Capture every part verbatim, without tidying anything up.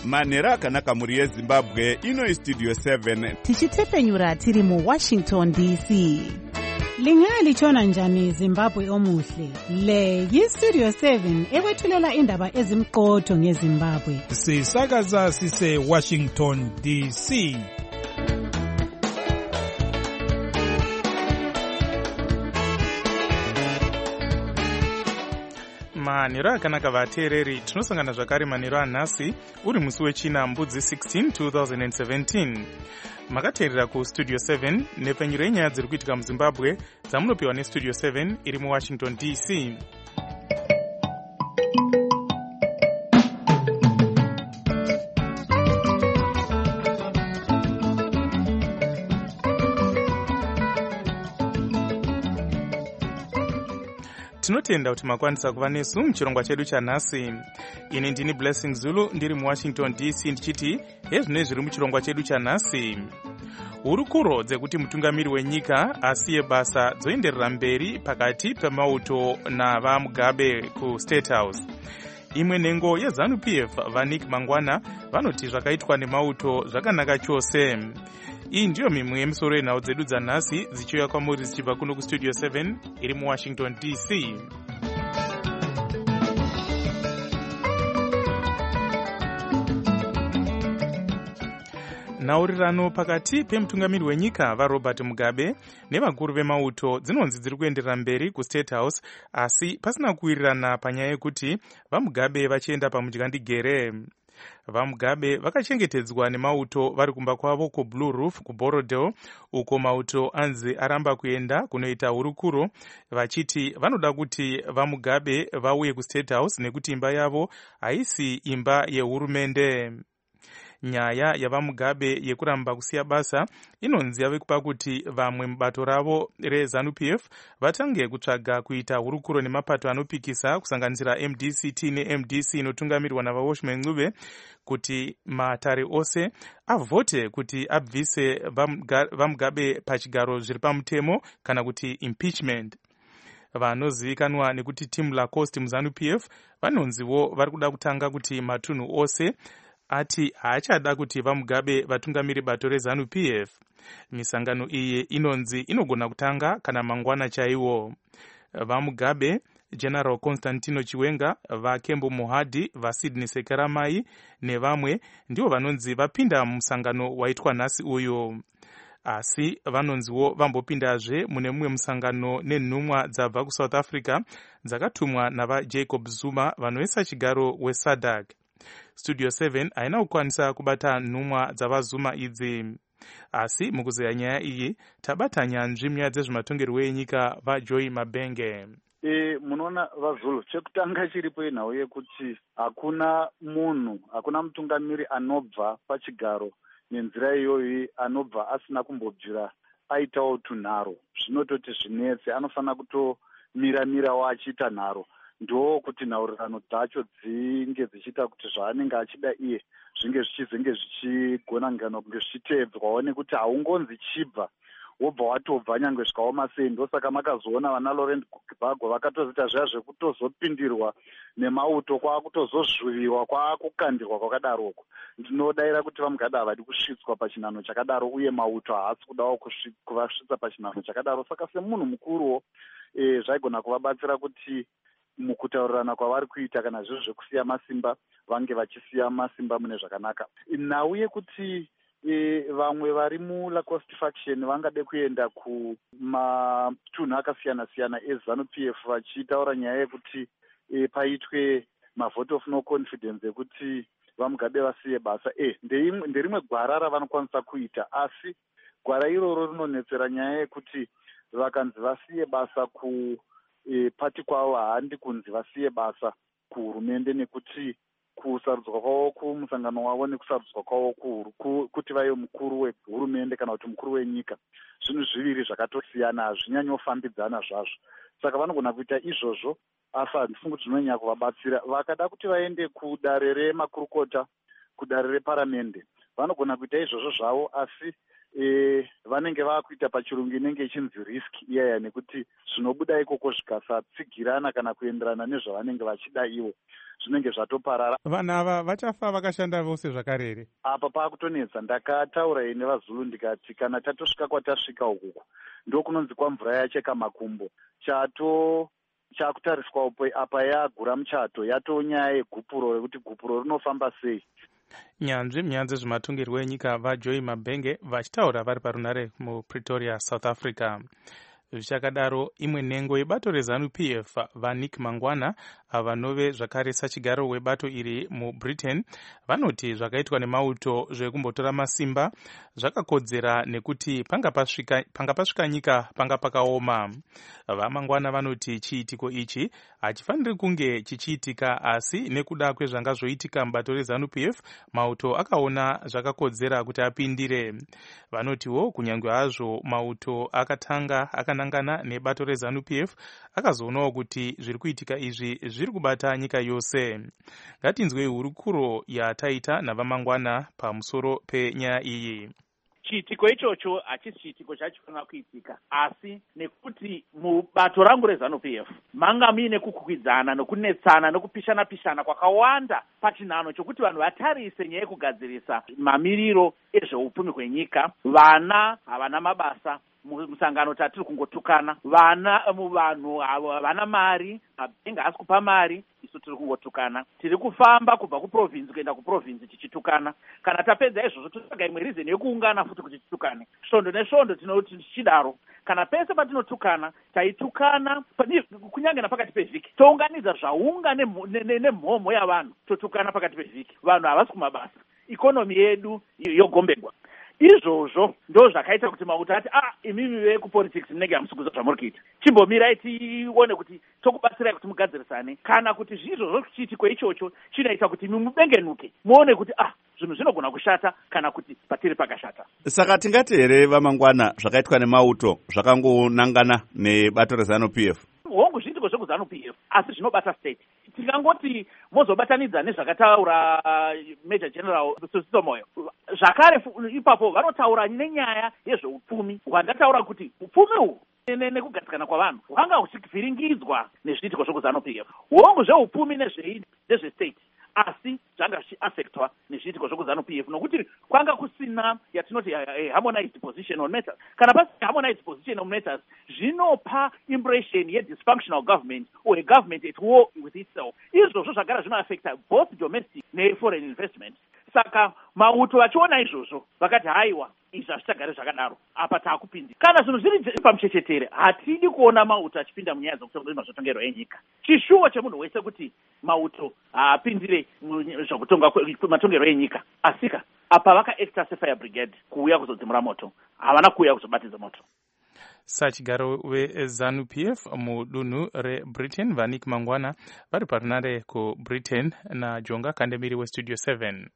manhero akanaka mhuri yezimbabwe. Ino istudio seven tichitepfenyura tiri muwashington D C. Lingalitshona njani Zimbabwe omuhle? Le yistudio seven ekwethulela indaba ezimqotho ngeZimbabwe. Sisakaza sise Washington D C. manhero akanaka vateereri, tinosangana zvakare manhero anhasi uri musi wechina mbudzi sixteen twenty seventeen. Makateerera kustudio seven nepfenyuro yenyaya dziri kuitika muzimbabwe dzamunopiwa nestudio seven iri muwashington D C. Tinotenda kuti makwanisa kuva nesu muchirongwa chedu chanhasi. Ini ndini Blessing Zulu ndiri muwashington D C ndichiti hezvinoi zviri muchirongwa chedu chanhasi. Hurukuro dzekuti mutungamiri wenyika asiye basa dzoenderera mberi pakati pemauto navaMugabe kuState House. Imwe nhengo yeZANU P F vaNick Mangwana vanoti zvakaitwa nemauto zvakanaka chose. Iyi ndiyo mimwe yemisoro yenhau dzedu dzanhasi dzichiuya kwamuri dzichibva kuno kustudio seven iri muwashington D C. Nhaurirano pakati pemutungamiri wenyika vaRobert Mugabe nevakuru vemauto dzinonzi dziri kuenderera mberi kuState House, asi pasina kuwirirana panyaya yekuti vaMugabe vachienda pamudyandigere. VaMugabe vakachengetedzwa nemauto vari kumba kwavo kuBlue Roof kuBorodale, uko mauto anzi aramba kuenda kunoita hurukuro vachiti vanoda kuti vaMugabe vauye kuState House nekuti imba yavo haisi imba yehurumende. Nyaya yavaMugabe yekuramba kusiya basa inonzi yave kupa kuti vamwe mubato ravo reZANU P F vatange kutsvaga kuita hurukuro nemapato anopikisa kusanganisira M D C T neM D C inotungamirwa navaWashman Ncube kuti matare ose avhote kuti abvise vaMugabe pachigaro zviri pamutemo kana kuti impeachment. Vanozivikanwa nekuti Tim Lacoste muZANU P F vanonziwo vari kuda kutanga kuti matunhu ose ati haachada kuti vaMugabe vatungamiri bato reZANU P F. Misangano iyi inonzi inogona kutanga kana mangwana chaiwo. VaMugabe, General Constantino Chiwenga, vaKembo Mohadi, vaSydney Sekeramai nevamwe ndivo vanonzi vapinda musangano waitwa nhasi uyu. Asi vanonziwo vambopindazve mune mumwe musangano nenhumwa dzabva kuSouth Africa dzakatumwa navaJacob Zuma vanoisa chigaro weSADC. Studio seven haina kukwanisa kubata nhumwa dzavaZuma idzi. Asi mukuzeya nyaya iyi tabata nyanzvi munyaya dzezvematongerwo enyika vaJoy Mabenge. E, munoona vaZulu, chekutanga chiripo inhau yekuti hakuna munhu, hakuna mutungamiri anobva pachigaro nenzira iyoyi anobva asina kumbobvira aitawo tunharo. Zvinototi zvinetse, anofanira kutomira-mirawo achiita nharo. Ndo kuti nhaurirano dzacho dzinge dzichiita kuti zvaanenge achida iye zvinge zvichizenge zvichigona ngano kunge zvichitevedzwawo nekuti haungonzi chibva wobva watobva nyangwe zvikaoma sei. Ndosaka makazoona vana Laurent Gbagwa vakatozita zviya zvekutozopindirwa nemauto kwaakutozozvuriwa kwaakukandirwa kwakadaroko. Ndinodayira kuti vaMugabe havadi kusvitswa pachinhano chakadaro uye mauto haasi kudawo kuvasvitsa pachinhano chakadaro. Saka semunhu mukuruwo e, zvaigona kuvabatsira kuti mukutaurirana kwavari kuita kana zvizvo zvekusiya masimba vange vachisiya masimba mune zvakanaka. Nhau yekuti e, vamwe vari muLacoste faction vangade kuenda kumatunhu akasiyana-siyana eZANU P F vachitaura nyaya yekuti e, paitwe mavote of no confidence ekuti vaMugabe vasiye basa. E, nderimwe gwara ravanokwanisa kuita, asi gwara iroro rinonetsera nyaya yekuti vakanzi vasiye basa ku E, pati kwavo handi kunzi vasiye basa kuhurumende nekuti kusarudzwa kwavo kumusangano wavo nekusarudzwa kwavo ku, kuti vaive mukuru wehurumende kana kuti mukuru wenyika zvinhu zviviri zvakatosiyana, hazvinyanyofambidzana zvazvo. Saka vanogona kuita izvozvo, asi handifungi kuti zvinonyanya kuvabatsira. Vakada kuti vaende kudare remakurukota, kudare reparamende, vanogona kuita izvozvo zvavo, asi e, vanenge vakuita pachirungu inenge ichinzi risk iyaya, nekuti zvinobuda ikoko zvikasatsigirana kana kuenderana nezvavanenge vachida ivo zvinenge zvatoparara. Vanhu ava vachafa vakashanda vose zvakare here? Apa pakutonetsa. Ndakataura ine vaZulu ndikati kana tatosvika kwatasvika ukuku ndokunonzi kwamvura yacheka makumbo, chato chakutariswapo apa yagura muchato yatonyaya yegupuro rekuti gupuro rinofamba sei. Nyanzvi munyaya dzezvematongerwo enyika vaJoy Mabhenge vachitaura vari parunare muPretoria, South Africa. Zvichakadaro, imwe nhengo yebato reZANU P F vaNick Mangwana vanove zvakare sachigaro webato iri muBritain vanoti zvakaitwa nemauto zvekumbotora masimba zvakakodzera nekuti panga pasvika, panga pasvika nyika panga pakaoma. VaMangwana vanoti chiitiko ichi hachifaniri kunge chichiitika, asi nekuda kwezvanga zvoitika mubato reZANU P F mauto akaona zvakakodzera kuti apindire. Vanotiwo kunyange hazvo mauto akatanga akanangana nebato reZANU P F akazoonawo kuti zviri kuitika izvi zviri kubata nyika yose. Ngatinzwe hurukuro yataita navaMangwana pamusoro penyaya iyi. Chiitiko ichocho hachisi chiitiko chachifanira kuitika, asi nekuti mubato rangu reZANU P F manga muine kukwidzana nokunetsana nokupishana pishana kwakawanda pachinhano chokuti vanhu vatarise nyaya yekugadzirisa mamiriro ezveupfumi hwenyika. Vana havana mabasa musangano tatiri kungotukana, vana muvanhu havana mari, mabhengi haasi kupa mari, isu tiri kungotukana. Tiri kufamba kubva kuprovinsi kuenda kuprovinsi tichitukana. Kana tapedza izvozvo totsvaga imwe reason yekuungana futi kuti titukane. Svondo nesvondo tinoti tichidaro. Kana pese patinotukana taitukana kunyange napakati pevhiki, tounganidza zvaunga nemhomho yavanhu, totukana pakati pevhiki. Vanhu havasi kumabasa, ikonomi yedu yogombegwa. Izvozvo ndo zvakaita kuti mauto ati ah imimi vekupolitics munenge hamusi kuziva zvamuri kuita, chimbomirai tione kuti tokubatsirai kuti mugadzirisane. Kana kuti zviizvozvo chiitiko ichocho chinoita kuti mubengenuke muone kuti ah zvinhu zvinogona kushata kana kuti patiri pakashata. Saka tingati here vaMangwana zvakaitwa nemauto zvakangonangana nebato reZANU P F? Hongu zviitiko zvekuZANU P F asi zvinobata state. Tingangoti mozobatanidza nezvakataura Major General Sosiso Moyo, zvakare ipapo vanotaura nenyaya yezveupfumi. Wandataura kuti upfumi uhu nekugadzikana kwavanhu hwanga huchivhiringidzwa nezviitiko zvekuZANU P F. Hongu zveupfumi nezvestate asi zvanga zvichiaffectwa nezviitiko zvekuZANU P F nokuti kwanga kusina yatinoti a harmonized position on matters. Kana pasi harmonized position on matters zvinopa impression ye-dysfunctional government or a government at war with itself. Izvozvo zvagara zvinoaffecta both domestic ne-foreign investment. Saka mauto vachiona izvozvo vakati haiwa izvi hazvichagare zvakadaro, apa taakupindi. Kana zvinhu zviri pamuchechetere hatidi kuona mauto achipinda munyaya dzekutonga zvotongerwa enyika. Chishuwo chemunhu wese kuti mauto haapindire zvokutonga matongerwo enyika. Asika apa vakaacta sefire brigade kuuya kuzodzimura moto, havana kuuya kuzobatidza moto. Sachigaro weZANU P F mudunhu reBritain vaNick Mangwana vari parunare kuBritain naJonga Kandemiri weStudio seven.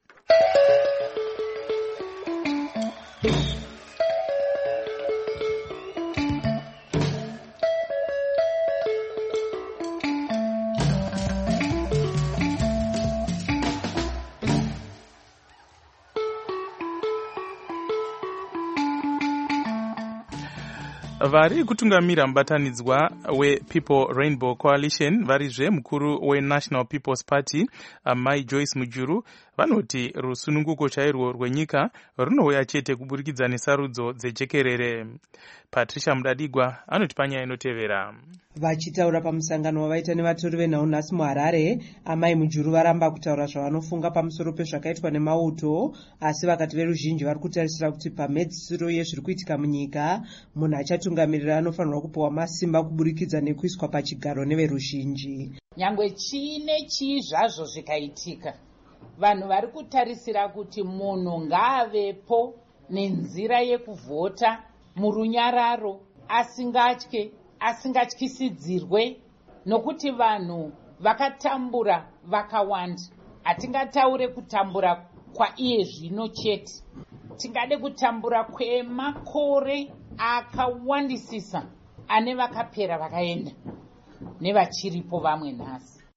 Vari kutungamira mubatanidzwa wePeople Rainbow Coalition varizve mukuru weNational People's Party Mai Joyce Mujuru vanoti rusununguko chairwo rwenyika runouya chete kuburikidza nesarudzo dzejekerere. Patricia Mudadigwa anoti panyaya inotevera. Vachitaura pamusangano wavaita nevatori venhau nhasi muHarare, Amai Mujuru varamba kutaura zvavanofunga pamusoro pezvakaitwa nemauto, asi vakati veruzhinji vari kutarisira kuti pamhedzisiro yezviri kuitika munyika munhu achatungamirira anofanirwa kupiwa masimba kuburikidza nekuiswa pachigaro neveruzhinji. Nyangwe chiine chii zvazvo zvikaitika, vanhu vari kutarisira kuti munhu ngaavepo nenzira yekuvhota murunyararo, asingatye asingatyisidzirwe, nokuti vanhu vakatambura vakawanda. Hatingataure kutambura kwaiye zvino chete, tingade kutambura kwemakore akawandisisa ane vakapera vakaenda nevachiripo vamwe nhasi.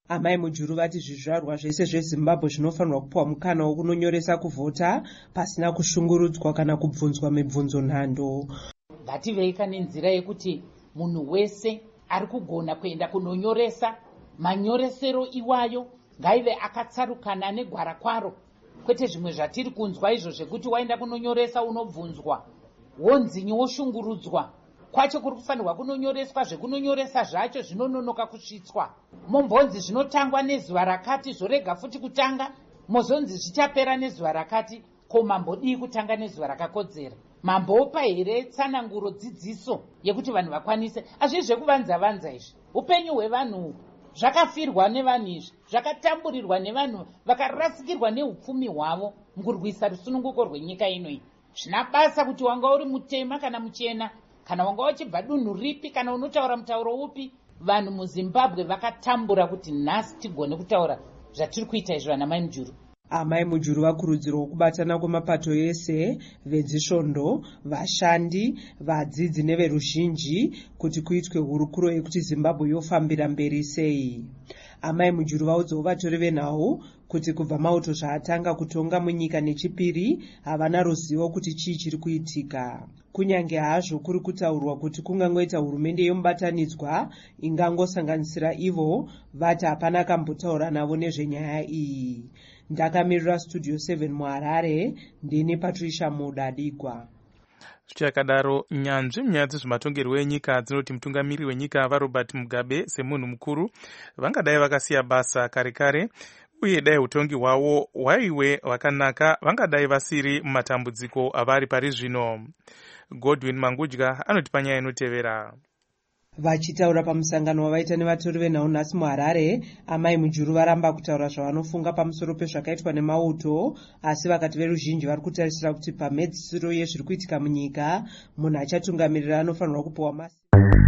Amai Mujuru vati zvizvarwa zvese zveZimbabwe zvinofanirwa kupiwa mukana wokunonyoresa kuvhota pasina kushungurudzwa kana kubvunzwa mibvunzo nhando. Ngativeika nenzira yekuti munhu wese ari kugona kuenda kunonyoresa, manyoresero iwayo ngaive akatsarukana negwara kwaro, kwete zvimwe zvatiri kunzwa izvo zvekuti waenda kunonyoresa unobvunzwa wonzinyi woshungurudzwa. Kwacho kuri kufanirwa kunonyoreswa, zvekunonyoresa zvacho zvinononoka kusvitswa. Mombonzi zvinotangwa nezuva rakati zvorega futi kutanga, mozonzi zvichapera nezuva rakati, ko mambodii kutanga nezuva rakakodzera? Mambopa here tsananguro dzidziso yekuti vanhu vakwanise? Hazvisi zvekuvanza vanza izvi. Upenyu hwevanhu zvakafirwa nevanhu izvi, zvakatamburirwa nevanhu vakarasikirwa neupfumi hwavo mukurwisa rusununguko rwenyika inoi. Zvina basa kuti wanga uri mutema kana muchena, kana wanga uchibva dunhu ripi, kana unotaura mutauro upi. Vanhu muZimbabwe vakatambura kuti nhasi tigone kutaura zvatiri kuita izvi. Vana mai Mujuru, Amai Mujuru vakurudzirwa kubatana kwemapato ese, vedzisvondo, vashandi, vadzidzi neveruzhinji kuti kuitwe hurukuro yekuti Zimbabwe yofambira mberi sei. Amai Mujuru vaudzawo vatori venhau kuti kubva mauto zvaatanga kutonga munyika nechipiri havana ruzivo kuti chii chiri kuitika. Kunyange hazvo kuri kutaurwa kuti kungangoita hurumende yomubatanidzwa ingangosanganisira ivo, vati hapana kambotaura navo nezvenyaya iyi. Ndakamirira Studio seven muHarare, ndini Patricia Mudadigwa. Zvichakadaro, nyanzvi munyaya dzezvematongerwo enyika dzinoti mutungamiriri wenyika vaRobert Mugabe semunhu mukuru vangadai vakasiya basa kare kare, uye dai utongi hwavo hwaive hwakanaka vangadai vasiri mumatambudziko avari pari zvino. Godwin Mangudya anoti panyaya inotevera. Vachitaura pamusangano wavaita nevatori venhau nhasi muHarare, Amai Mujuru varamba kutaura zvavanofunga pamusoro pezvakaitwa nemauto, asi vakati veruzhinji vari kutarisira kuti pamhedzisiro yezviri kuitika munyika, munhu achatungamirira anofanirwa kupiwa masi.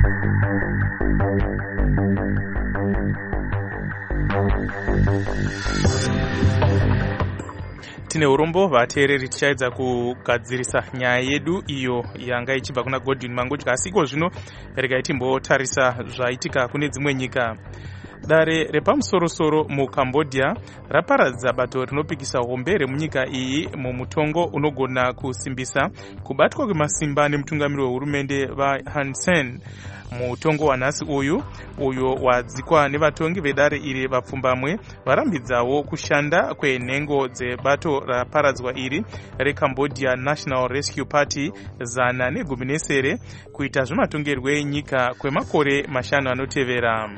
Tine urombo vateereri tichaedza kugadzirisa nyaya yedu iyo yanga ichibva kuna Godwin Mangudya, asi iko zvino regai timbotarisa zvaitika kune dzimwe nyika. Dare repamusorosoro muCambodia raparadza bato rinopikisa hombe remunyika iyi mumutongo unogona kusimbisa kubatwa kwemasimba nemutungamiri wehurumende vaHun Sen. Mutongo wanhasi uyu uyo wadzikwa nevatongi vedare iri vapfumbamwe varambidzawo kushanda kwenhengo dzebato raparadzwa iri reCambodia National Rescue Party zana negumi nesere kuita zvematongerwo enyika kwemakore mashanu anotevera.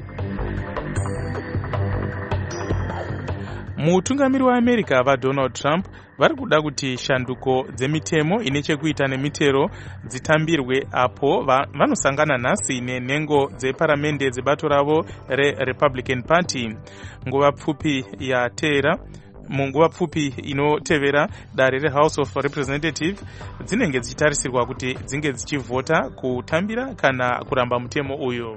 Mutungamiri waAmerica vaDonald Trump vari kuda kuti shanduko dzemitemo ine chekuita nemitero dzitambirwe apo vanosangana nhasi nenhengo dzeparamende dzebato ravo reRepublican Party. Nguva pfupi yateera munguva pfupi inotevera dare reHouse of Representatives dzinenge dzichitarisirwa kuti dzinge dzichivhota kutambira kana kuramba mutemo uyu.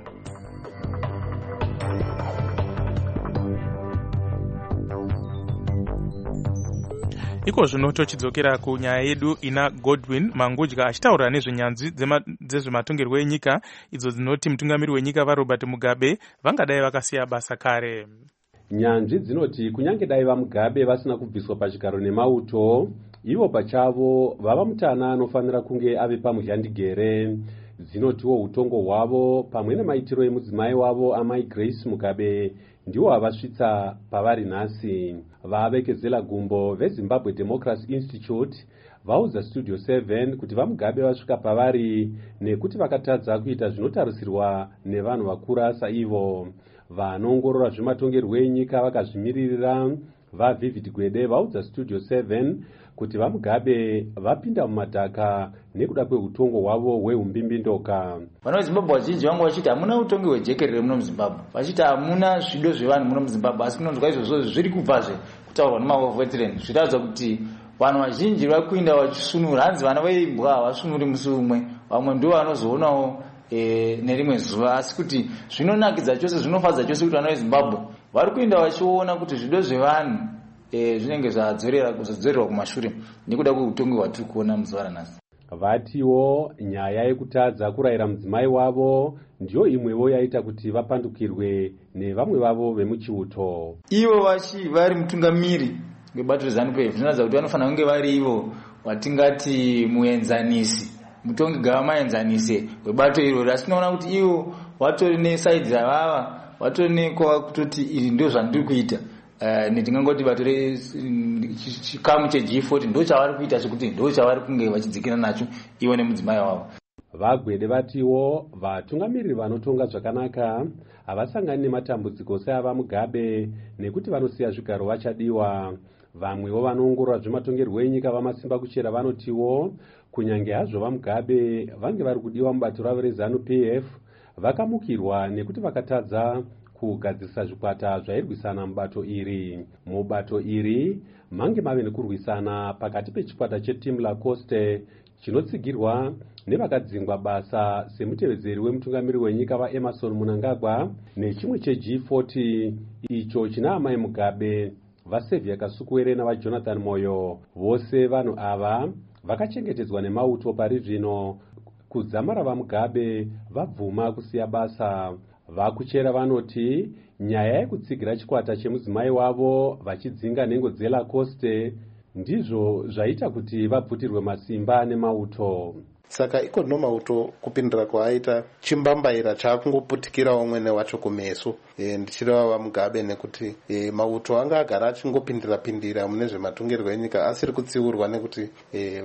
Iko zvino tochidzokera kunyaya yedu ina Godwin Mangudya achitaura nezvenyanzvi dzezvematongerwo enyika idzo dzinoti mutungamiri wenyika vaRobert Mugabe vangadai vakasiya basa kare. Nyanzvi dzinoti kunyange dai vaMugabe vasina kubviswa pachigaro nemauto, ivo pachavo vava mutana anofanira kunge ave pamuzhandigere. Dzinotiwo utongo hwavo pamwe nemaitiro emudzimai wavo Amai Grace Mugabe ndiwo havasvitsa pavari nhasi. Vavekezela gumbo veZimbabwe Democracy Institute vaudza Studio seven kuti vaMugabe vasvika pavari nekuti vakatadza kuita zvinotarisirwa nevanhu vakura saivo. Vanoongorora zvematongerwo enyika vakazvimiririra vaVivid Gwede vaudza Studio seven kuti vaMugabe vapinda mumadhaka nekuda kweutongo hwavo hwehumbimbindoka. Vana veZimbabwe vazhinji vanga vachiti hamuna utongi hwejekerere muno muZimbabwe, vachiti hamuna zvido zvevanhu muno muZimbabwe, asi kunonzwa izvozvo zviri kubvazve kutaurwa nemaveteran zvitaridza kuti vanhu vazhinji vari kuinda vachisunura. Hanzi vana veimbwa havasunuri musi umwe, vamwe ndivo vanozoonawo e, nerimwe zuva, asi kuti zvinonakidza chose, zvinofadza chose kuti vana veZimbabwe vari kuinda vachiona kuti zvido zvevanhu e, zvinenge zvadzorera kuzodzorerwa kumashure nekuda kweutongi hwatiri kuona muzuva ranhasi. Vatiwo nyaya yekutadza kurayira mudzimai wavo ndiyo imwewo yaita kuti vapandukirwe nevamwe vavo vemuchiuto. Ivo vachi vari mutungamiri webato reZANU-P F zvinoratidza kuti vanofanira kunge vari ivo watingati muenzanisi, mutongi gavamaenzanisi webato irori. Asi tinoona kuti ivo vatori nesaidzi dzavava, vatori nekwa kutoti iri ndio zvandiri kuita. Uh, netingangoti bato chikamu cheG forty ndo chavari kuita sekuti ndo chavari kunge vachidzikira nacho ivo nemudzimai wavo. Vagwede vatiwo vatungamiriri vanotonga zvakanaka havasangani nematambudziko seava Mugabe nekuti vanosiya zvigaro vachadiwa. Vamwewo vanoongorora zvematongerwo enyika vamasimba kuchera vanotiwo kunyange hazvo vaMugabe vange vari kudiwa mubato ravo reZANU-P F vakamukirwa nekuti vakatadza kugadzirisa zvikwata zvairwisana mubato iri. Mubato iri mange mave nekurwisana pakati pechikwata cheTeam Lacoste chinotsigirwa nevakadzingwa basa semutevedzeri wemutungamiri wenyika vaEmmerson Mnangagwa nechimwe cheG forty icho china amai Mugabe, vaSaviour Kasukuwere navaJonathan Moyo. Vose vanhu ava vakachengetedzwa nemauto pari zvino. Kudzamara vaMugabe vabvuma kusiya basa. Vakuchera vanoti nyaya yekutsigira chikwata chemudzimai wavo vachidzinga nhengo dzeLacoste ndizvo zvaita kuti vabvutirwe masimba nemauto. Saka iko nomauto kupindira kwaaita chimbambaira chaakungoputikirawo mwene wacho kumeso. E, ndichireva vaMugabe nekuti e, mauto anga agara achingopindira pindira mune zvematongerwo enyika asiri kutsiurwa nekuti e,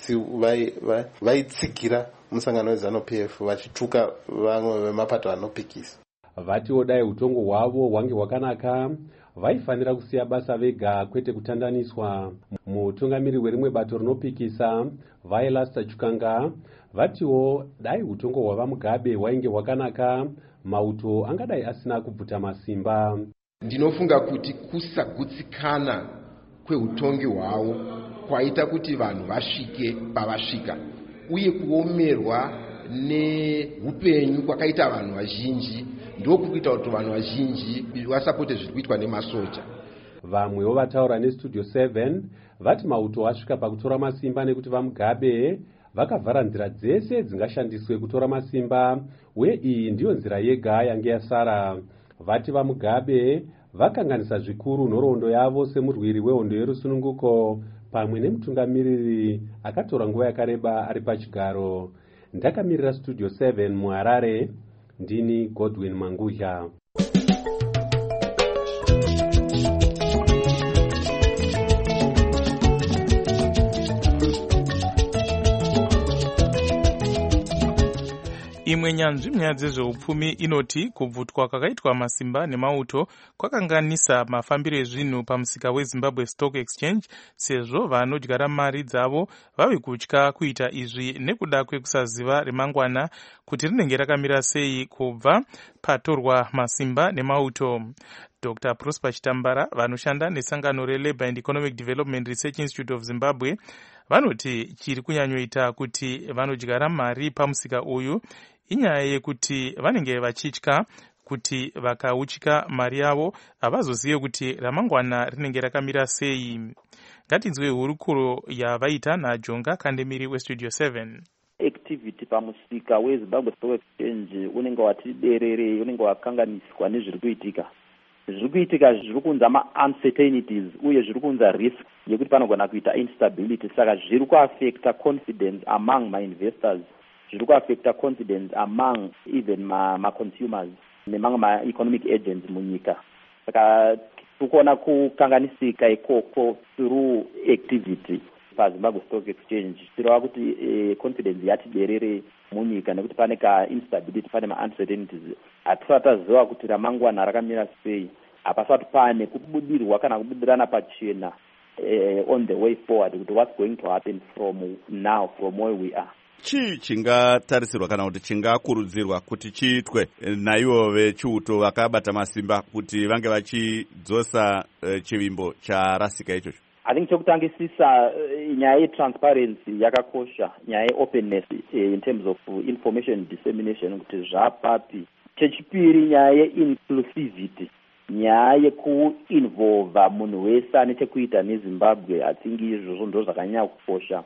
vaitsigira musangano weZANU-P F vachituka vamwe vemapato anopikisa. Vatiwo dai utongo hwavo hwange hwakanaka vaifanira kusiya basa vega kwete kutandaniswa. Mutungamiri werimwe bato rinopikisa Vailasta Chukanga vatiwo dai utongo hwavaMugabe hwainge hwakanaka mauto angadai asina kubvuta masimba. Ndinofunga kuti kusagutsikana kweutongi hwavo kwaita kuti vanhu vasvike pavasvika uye kuomerwa neupenyu kwakaita vanhu vazhinji ndokuita kuti vanhu vazhinji vasapote zviri kuitwa nemasoja. Vamwewo vataura neStudio seven vati mauto asvika pakutora masimba nekuti vaMugabe vakavhara nzira dzese dzingashandiswe kutora masimba uye iyi ndiyo nzira yega yange yasara. Vati vaMugabe vakanganisa zvikuru nhoroondo yavo semurwiri wehondo yerusununguko pamwe nemutungamiriri akatora nguva yakareba ari pachigaro. Ndakamirira Studio seven muHarare, ndini Godwin Mangudya. Imwe nyanzvi munyaya dzezveupfumi inoti kubvutwa kwakaitwa masimba nemauto kwakanganisa mafambiro ezvinhu pamusika weZimbabwe Stock Exchange, sezvo vanodyara mari dzavo vave kutya kuita izvi nekuda kwekusaziva remangwana kuti rinenge rakamira sei kubva patorwa masimba nemauto. Doctor Prosper Chitambara vanoshanda nesangano reLabour and Economic Development Research Institute of Zimbabwe vanoti chiri kunyanyoita kuti vanodyara mari pamusika uyu inyaya yekuti vanenge vachitya kuti vakautyika mari yavo havazozive kuti ramangwana rinenge rakamira sei. Ngatinzwe hurukuro yavaita naJonga Kandemiri weStudio seven. Activity pamusika weZimbabwe Stock Exchange unenge wati derere, unenge wakanganiswa nezviri kuitika. Zviri kuitika zviri kunza ma-uncertainties uye zviri kunza risk yekuti panogona kuita instability. Saka zviri kuaffecta confidence among ma-investors, zviri kuaffecta confidence among even ma-consumers nemamwe ma-economic agents munyika. Saka tikuona kukanganisika ikoko through activity paZimbabwe Stock Exchange. Tirova kuti eh, confidence yati derere munyika nekuti pane ka instability, pane ma-uncertainties. Hatisataziva kuti ramangwana rakamira sei, hapasati pane kubudirwa kana kubudirana pachena uh, on the way forward kuti what's going to happen from now, from where we are. Chii chingatarisirwa kana kuti chingakurudzirwa kuti chiitwe naivo vechiuto vakabata masimba kuti vange vachidzosa uh, chivimbo charasika ichocho? I think chokutangisisa uh, nyaya yetransparency yakakosha, nyaya yeopenness uh, in terms of uh, information dissemination kuti zvapapi. Chechipiri nyaya yeinclusivity, nyaya yekuinvolva munhu wese ane chekuita neZimbabwe. I think izvozvo ndo zvakanyanya kukosha.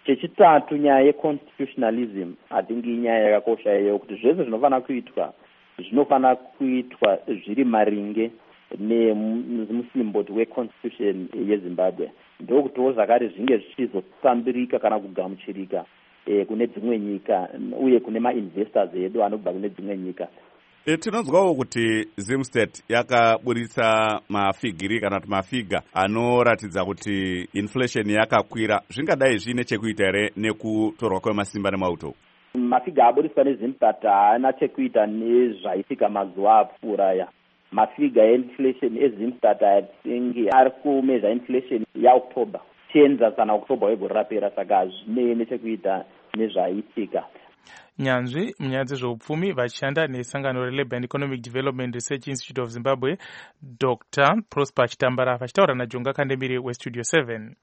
chechitatu nyaya yeconstitutionalism i think inyaya yakakosha iyo kuti zvese zvinofanira kuitwa zvinofanira kuitwa zviri maringe nemusimboti weconstitution yezimbabwe ndokutiwo zvakare zvinge zvichizotambirika kana kugamuchirika eh, kune dzimwe nyika uye kune mainvestors edu anobva kune dzimwe nyika. E, tinonzwawo kuti Zimstate yakaburitsa mafigiri kana kuti mafiga anoratidza kuti inflation yakakwira. Zvingadai zvine chekuita here nekutorwa kwemasimba nemauto? Mafiga aburiswa neZimstate haana chekuita nezvaitika mazuva apfuura aya. Mafiga einflation eZimstate atingi ari kumezha inflation yaOctober tienza kana October wegore rapera, saka hazvine nechekuita nezvaitika. Nyanzvi munyaya dzezveupfumi vachishanda nesangano reLabour and Economic Development Research Institute of Zimbabwe, Doctor Prosper Chitambara vachitaura naJonga Kandemire weStudio seven.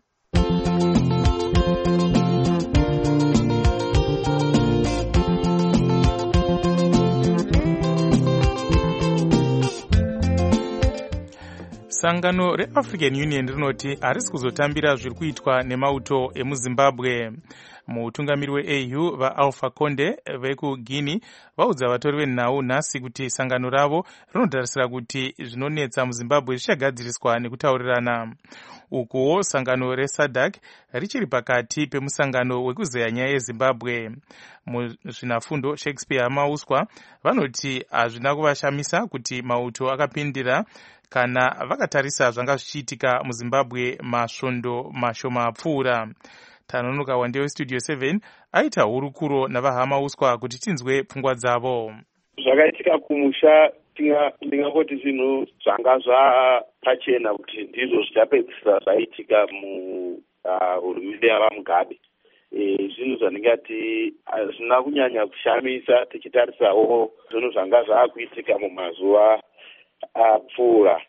Sangano reAfrican Union rinoti harisi kuzotambira zviri kuitwa nemauto emuZimbabwe. Mutungamiri weA U vaAlpha Conde vekuGuinea vaudza vatori venhau nhasi kuti sangano ravo rinotarisira kuti zvinonetsa muZimbabwe zvichagadziriswa nekutaurirana. Ukuwo sangano reSADC richiri pakati pemusangano wekuzeya nyaya yeZimbabwe. Muzvinafundo Shakespeare Mauswa vanoti hazvina kuvashamisa kuti mauto akapindira kana vakatarisa zvanga zvichiitika muZimbabwe masvondo mashoma apfuura. Tanonoka wande weStudio seven aita hurukuro navahama uswa kuti tinzwe pfungwa dzavo. Zvakaitika kumusha ndingangoti zvinhu zvanga zvapachena kuti ndizvo zvichapedzisira zvaitika muhurumende yavaMugabe. Zvinhu zvandingati hazvina kunyanya kushamisa tichitarisawo zvinhu zvanga zvaakuitika mumazuva apfuura.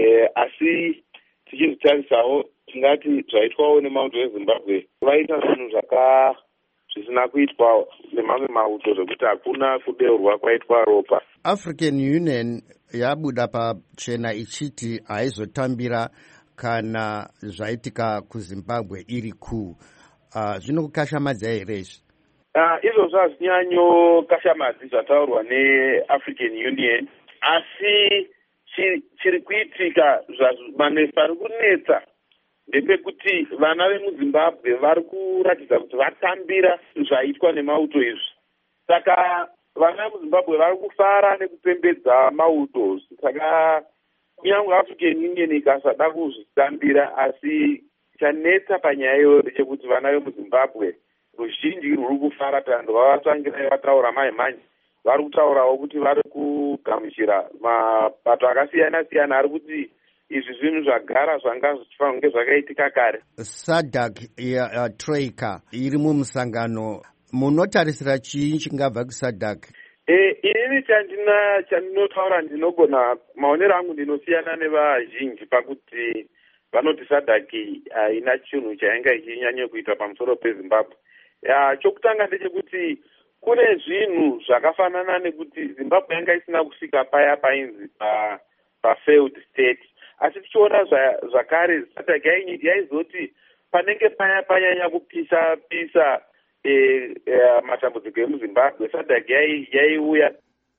Asi tichizvitarisawo tingati zvaitwawo nemauto eZimbabwe vaita zvinhu zvaka zvisina kuitwa nemamwe mauto zvekuti hakuna kudeurwa kwaitwa ropa. African Union yabuda pachena ichiti haizotambira kana zvaitika kuZimbabwe iri kuu. Uh, zvinokukashamadza here izvi? Uh, izvozvo hazvinyanyokashamadzi zvataurwa neAfrican Union, asi chiri kuitika manesa ari kunetsa ndepekuti vana vemuZimbabwe vari kuratidza kuti vatambira zvaitwa nemauto izvi. Saka vana vemuZimbabwe vari kufara nekupembedza mauto. Saka kunyange African Union ikasada kuzvitambira, asi chanetsa panyaya iyoyo ndechekuti vana vemuZimbabwe ruzhinji rwuri kufara. Tando vavatsvangirai vataura maimhanyi vari kutaurawo kuti vari kugamuchira mapato akasiyana siyana ari kuti izvi zvinhu zvagara zvanga zvichifanira kunge zvakaitika kare. SADC ya Troika iri mumusangano, munotarisira chii chingabva kuSADC? Eh, inini chandina chandinotaura ndinogona maonero angu ndinosiyana nevazhinji pakuti vanoti SADC haina chinhu chainga ichinyanya kuita pamusoro peZimbabwe. Ya chokutanga ndechekuti kune zvinhu zvakafanana nekuti Zimbabwe yanga isina kusvika paya painzi pa, pa failed state. Asi tichiona zvakare SADC yaizoti panenge paya panyanya kupisa pisa e, e, matambudziko emuZimbabwe SADC yaiuya.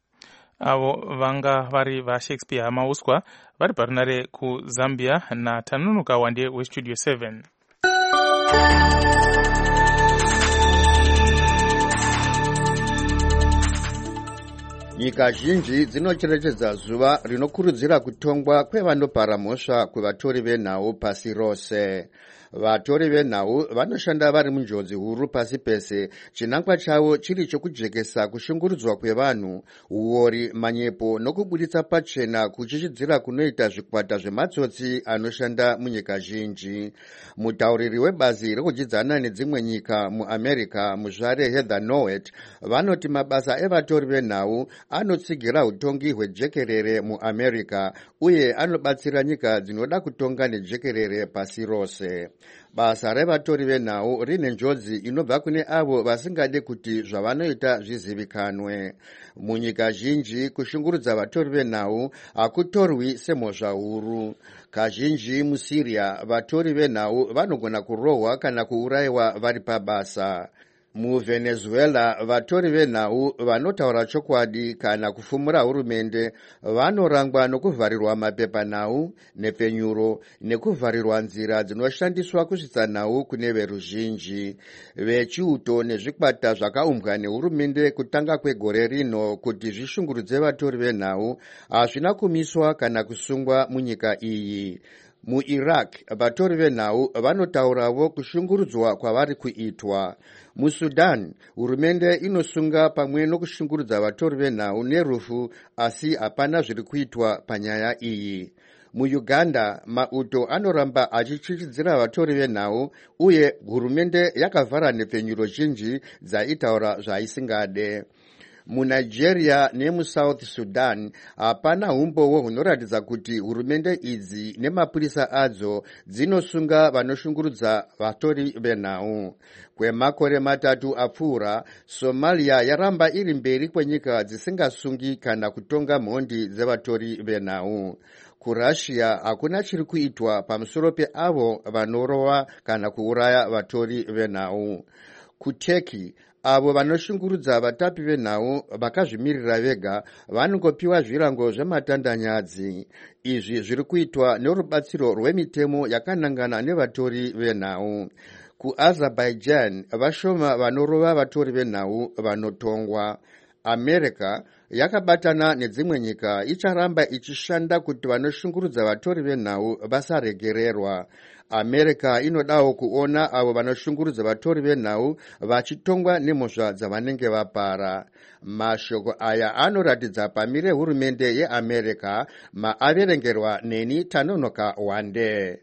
Avo vanga vari vaShakespeare Hamauswa vari parunare kuZambia naTanonoka wande weStudio seven. Nyika zhinji dzinocherechedza zuva rinokurudzira kutongwa kwevanopara mhosva kwevatori venhau pasi rose. Vatori venhau vanoshanda vari munjodzi huru pasi pese, chinangwa chavo chiri chokujekesa kushungurudzwa kwevanhu, uori, manyepo nokubuditsa pachena kuchichidzira kunoita zvikwata zvematsotsi anoshanda munyika zhinji. Mutauriri webazi rekudyidzana nedzimwe nyika muAmerica, muzvare Heather Nauert, vanoti mabasa evatori venhau anotsigira utongi hwejekerere muAmerica uye anobatsira nyika dzinoda kutonga nejekerere pasi rose. basa revatori venhau rine njodzi inobva kune avo vasingade kuti zvavanoita zvizivikanwe. Munyika zhinji kushungurudza vatori venhau hakutorwi semhosva huru. Kazhinji muSyria vatori venhau vanogona kurohwa kana kuurayiwa vari pabasa. MuVenezuela vatori venhau vanotaura chokwadi kana kufumura hurumende vanorangwa nokuvharirwa mapepanhau, nepfenyuro nekuvharirwa nzira dzinoshandiswa kusvitsa nhau kune veruzhinji. Vechiuto nezvikwata zvakaumbwa nehurumende kutanga kwegore rino kuti zvishungurudze vatori venhau hazvina kumiswa kana kusungwa munyika iyi. MuIraq vatori venhau vanotaurawo kushungurudzwa kwavari kuitwa. MuSudan hurumende inosunga pamwe nokushungurudza vatori venhau nerufu, asi hapana zviri kuitwa panyaya iyi. MuUganda mauto anoramba achichichidzira vatori venhau uye hurumende yakavhara nepfenyuro zhinji dzaitaura zvaisingade. MuNigeria nemuSouth Sudan hapana umbowo hunoratidza kuti hurumende idzi nemapurisa adzo dzinosunga vanoshungurudza vatori venhau. Kwemakore matatu apfuura, Somalia yaramba iri mberi kwenyika dzisingasungi kana kutonga mhondi dzevatori venhau. KuRussia hakuna chiri kuitwa pamusoro peavo vanorova kana kuuraya vatori venhau. KuTurkey avo vanoshungurudza vatapi venhau vakazvimirira vega vanongopiwa zvirango zvematandanyadzi. Izvi zviri kuitwa nerubatsiro rwemitemo yakanangana nevatori venhau. KuAzerbaijan vashoma vanorova vatori venhau vanotongwa. America yakabatana nedzimwe nyika icharamba ichishanda kuti vanoshungurudza vatori venhau vasaregererwa. America inodawo kuona avo vanoshungurudza vatori venhau vachitongwa nemhosva dzavanenge vapara. Mashoko aya anoratidza pamire hurumende yeAmerica, maaverengerwa neni Tanonoka Wande.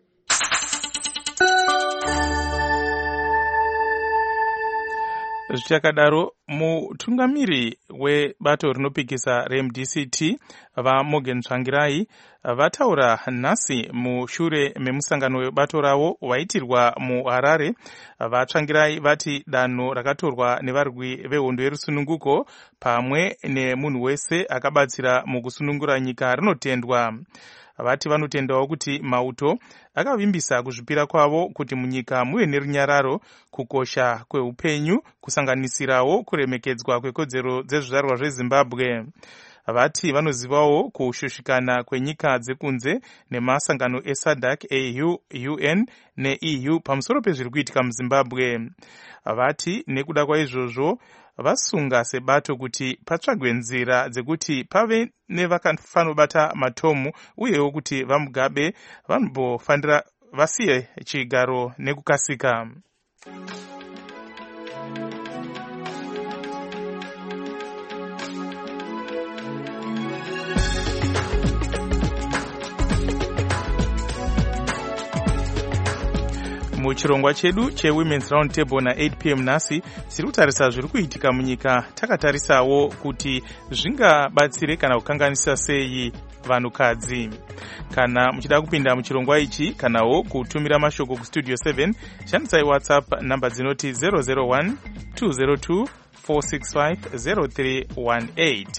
Zvichakadaro, mutungamiri webato rinopikisa reM D C T vaMorgan Tsvangirai vataura nhasi mushure memusangano webato ravo waitirwa muHarare. VaTsvangirai vati danho rakatorwa nevarwi vehondo yerusununguko pamwe nemunhu wese akabatsira mukusunungura nyika rinotendwa. Vati vanotendawo kuti mauto akavimbisa kuzvipira kwavo kuti munyika muve nerunyararo, kukosha kweupenyu, kusanganisirawo kuremekedzwa kwekodzero dzezvizvarwa zveZimbabwe. Vati vanozivawo kushushikana kwenyika dzekunze nemasangano eSADC, A U, U N neE U pamusoro pezviri kuitika muZimbabwe. Vati nekuda kwaizvozvo vasunga sebato kuti patsvagwe nzira dzekuti pave nevakafanobata matomu, uyewo kuti vaMugabe vanombofanira vasiye chigaro nekukasika. Muchirongwa chedu cheWomen's Round Table na eight p m nhasi tiri kutarisa zviri kuitika munyika, takatarisawo kuti zvingabatsire kana kukanganisa sei vanhukadzi. Kana muchida kupinda muchirongwa ichi kanawo kutumira mashoko kustudio seven, shandisai WhatsApp namba dzinoti zero zero one two zero two four six five zero three one eight.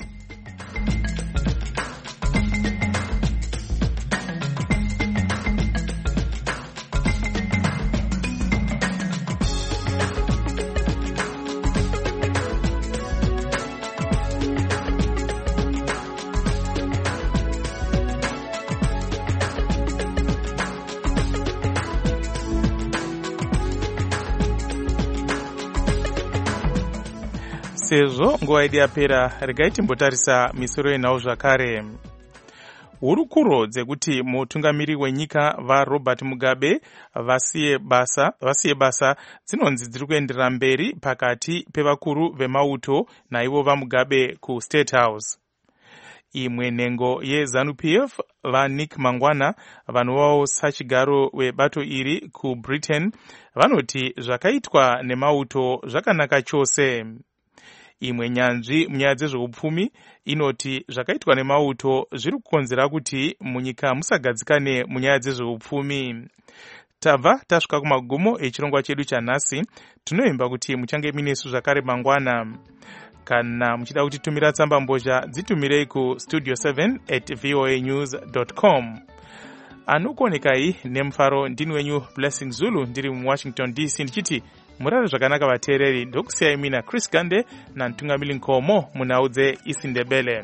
Sezvo nguva yedu yapera, regai timbotarisa misoro yenhau zvakare. Hurukuro dzekuti mutungamiri wenyika vaRobert Mugabe vasiye basa vasiye basa dzinonzi dziri kuenderera mberi pakati pevakuru vemauto naivo vaMugabe kuState House. Imwe nhengo yeZANU P F vaNick Mangwana vanovawo sachigaro webato iri kuBritain vanoti zvakaitwa nemauto zvakanaka chose. Imwe nyanzvi munyaya dzezveupfumi inoti zvakaitwa nemauto zviri kukonzera kuti munyika musagadzikane munyaya dzezveupfumi. tabva tasvika kumagumo echirongwa chedu chanhasi. Tinoimba kuti muchange minesu zvakare mangwana. Kana muchida kutitumira tsamba mbozha dzitumirei ku studio seven at voa news dot com. Anokuonekai nemufaro ndini wenyu Blessing Zulu ndiri muWashington D C ndichiti murare zvakanaka vateereri. Ndokusiyai mina Chris Gande nantungamili Nkomo munhau dzeIsindebele.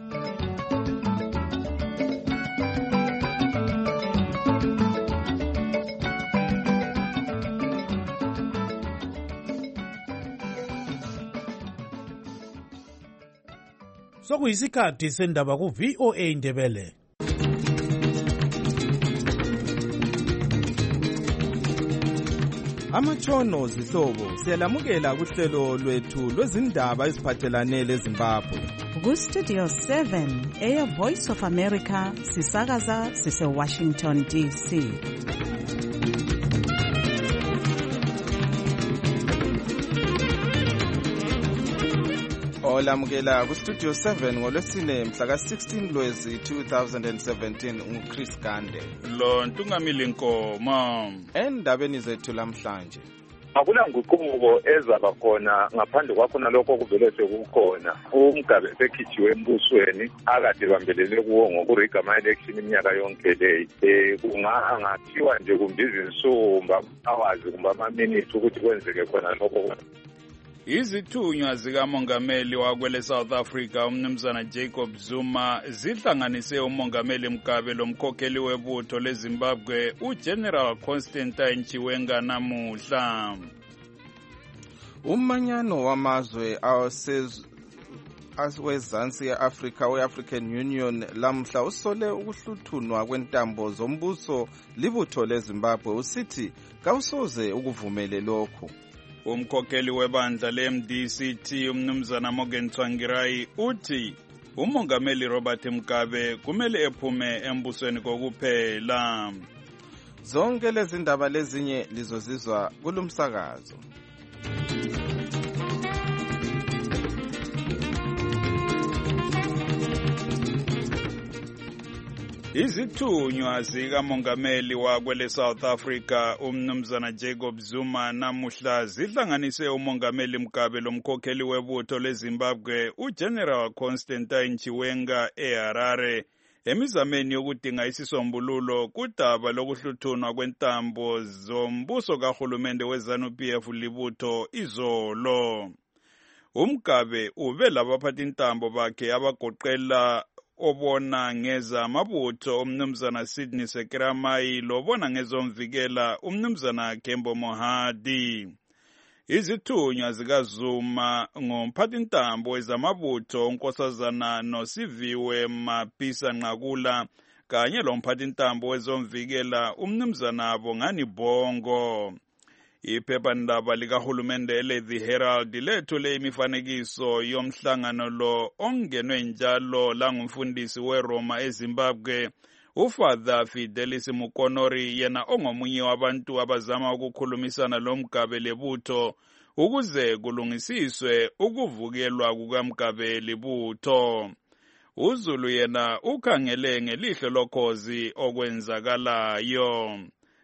Sokuyisikhathi sendaba ku V O A Ndebele. Amatshono zihlobo siyalamukela kuhlelo lwethu lwezindaba eziphathelane leZimbabwe. Ku Studio seven eya Voice of America sisakaza sise Washington D C. Olamukela ku Studio seven ngolwesine mhla ka sixteen Lwezi two thousand seventeen nguChris Gande. Lo Ntungamili Nkomo. Endabeni zethu lamhlanje. Akula nguquko ezaba khona ngaphandle kwakho nalokho kuvele sekukhona. UMgabe sekhijiwe embusweni akade bambelele kuwo ngokurigama election iminyaka yonke leyi. Eh kungathiwa nje kumbiza insumba awazi kumba ama minutes ukuthi kwenzeke khona lokho. Izithunywa zikamongameli wakwele South Africa umnumzana Jacob Zuma zihlanganise umongameli Mugabe lomkhokheli webutho leZimbabwe uGeneral Constantine Chiwenga namuhla. Umanyano wamazwe awezansi ye-Africa we-African Union lamhla usole ukuhluthunwa kwentambo zombuso libutho leZimbabwe usithi kawusoze ukuvumele lokho. Umkhokheli webandla le-M D C T umnumzana Morgan Tsvangirai uthi umongameli Robert Mugabe kumele ephume embusweni kokuphela. Zonke lezi ndaba lezinye lizozizwa kulumsakazo. Izithunywa zikamongameli wakwele South Africa umnumzana Jacob Zuma namuhla zihlanganise umongameli Mugabe lomkhokheli webutho leZimbabwe uGeneral Constantine Chiwenga eHarare emizameni yokudinga isisombululo kudaba lokuhluthunwa kwentambo zombuso kahulumende weZanu-P F libutho izolo. UMgabe ube labaphathi intambo bakhe abagoqela obona ngeza amabutho umnumzana Sydney Sekeramai lobona ngezomvikela umnumzana Kembo Mohadi. Izithunywa zikaZuma ngomphathi intambo wezamabutho unkosazana Nosiviwe Mapisa Nqakula kanye lomphathi intambo wezomvikela umnumzana Bongani Bongo. Iphephandaba likahulumende le-The Herald lethule imifanekiso yomhlangano lo ongenwe njalo langumfundisi weRoma eZimbabwe uFather Fidelis Mukonori yena ongomunye wabantu abazama ukukhulumisana loMgabe lebutho ukuze kulungisiswe ukuvukelwa kukaMgabe lebutho. uZulu yena ukhangele ngelihlo lokhozi okwenzakalayo.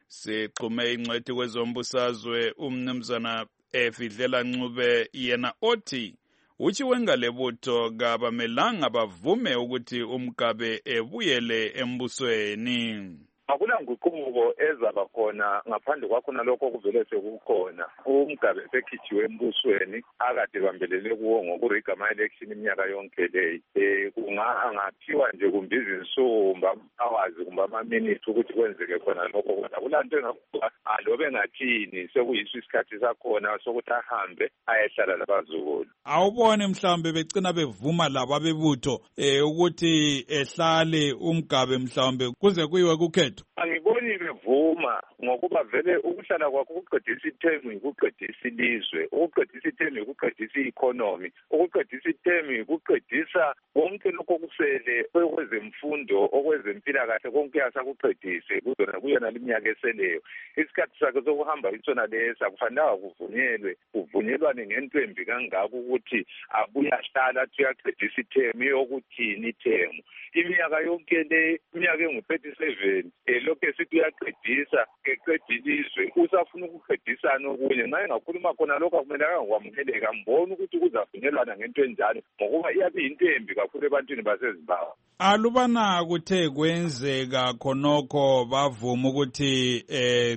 Sixhume ingcwethi kwezombusazwe umnumzana Efidlela Ncube yena othi uChiwenga lebutho kabamelanga bavume ukuthi uMgabe ebuyele embusweni. Akula nguquko ezaba khona ngaphandle kwakho nalokho kuvele sekukhona. UMgabe sekhijiwe embusweni akade bambelele kuwo ngokurigama election iminyaka yonke leyi. Eh kungathiwa nje kumbiza insumba awazi kumba ama minutes ukuthi kwenzeke khona lokho kodwa kulanto engakuba alobe ngathini sekuyiso isikhathi sakhona sokuthi ahambe ayehlala labazukulu. Awubone mhlambe becina bevuma laba bebutho eh ukuthi ehlale uMgabe mhlambe kuze kuyiwe kukhetho. Angiboni bevuma ngokuba vele ukuhlala kwakho ukuqedisa ithemu ukuqedisa ilizwe, ukuqedisa ithemu ukuqedisa i-economy, ukuqedisa ithemu ukuqedisa konke lokho kusele kwezemfundo, okwezempilakahle konke yasakuqedise kuzona kuyona leminyaka eseleyo. Isikhathi sakhe sokuhamba isona lesa kufanele kuvunyelwe, kuvunyelwane ngento embi kangaka ukuthi abuya hlala athi uyaqedisa ithemu yokuthini ithemu. Iminyaka yonke le iminyaka engu thirty-seven lokhu esithi uyaqedisa eqeda ilizwe usafuna ukuqedisana okunye nxa engakhuluma khona lokhu akumelanga ngokwamukeleka mbona ukuthi kuzavunyelwana ngento enjalo ngokuba iyabe yinto embi kakhulu ebantwini basezimbabwe. Alubana kuthe kwenzeka khonokho bavuma ukuthi eh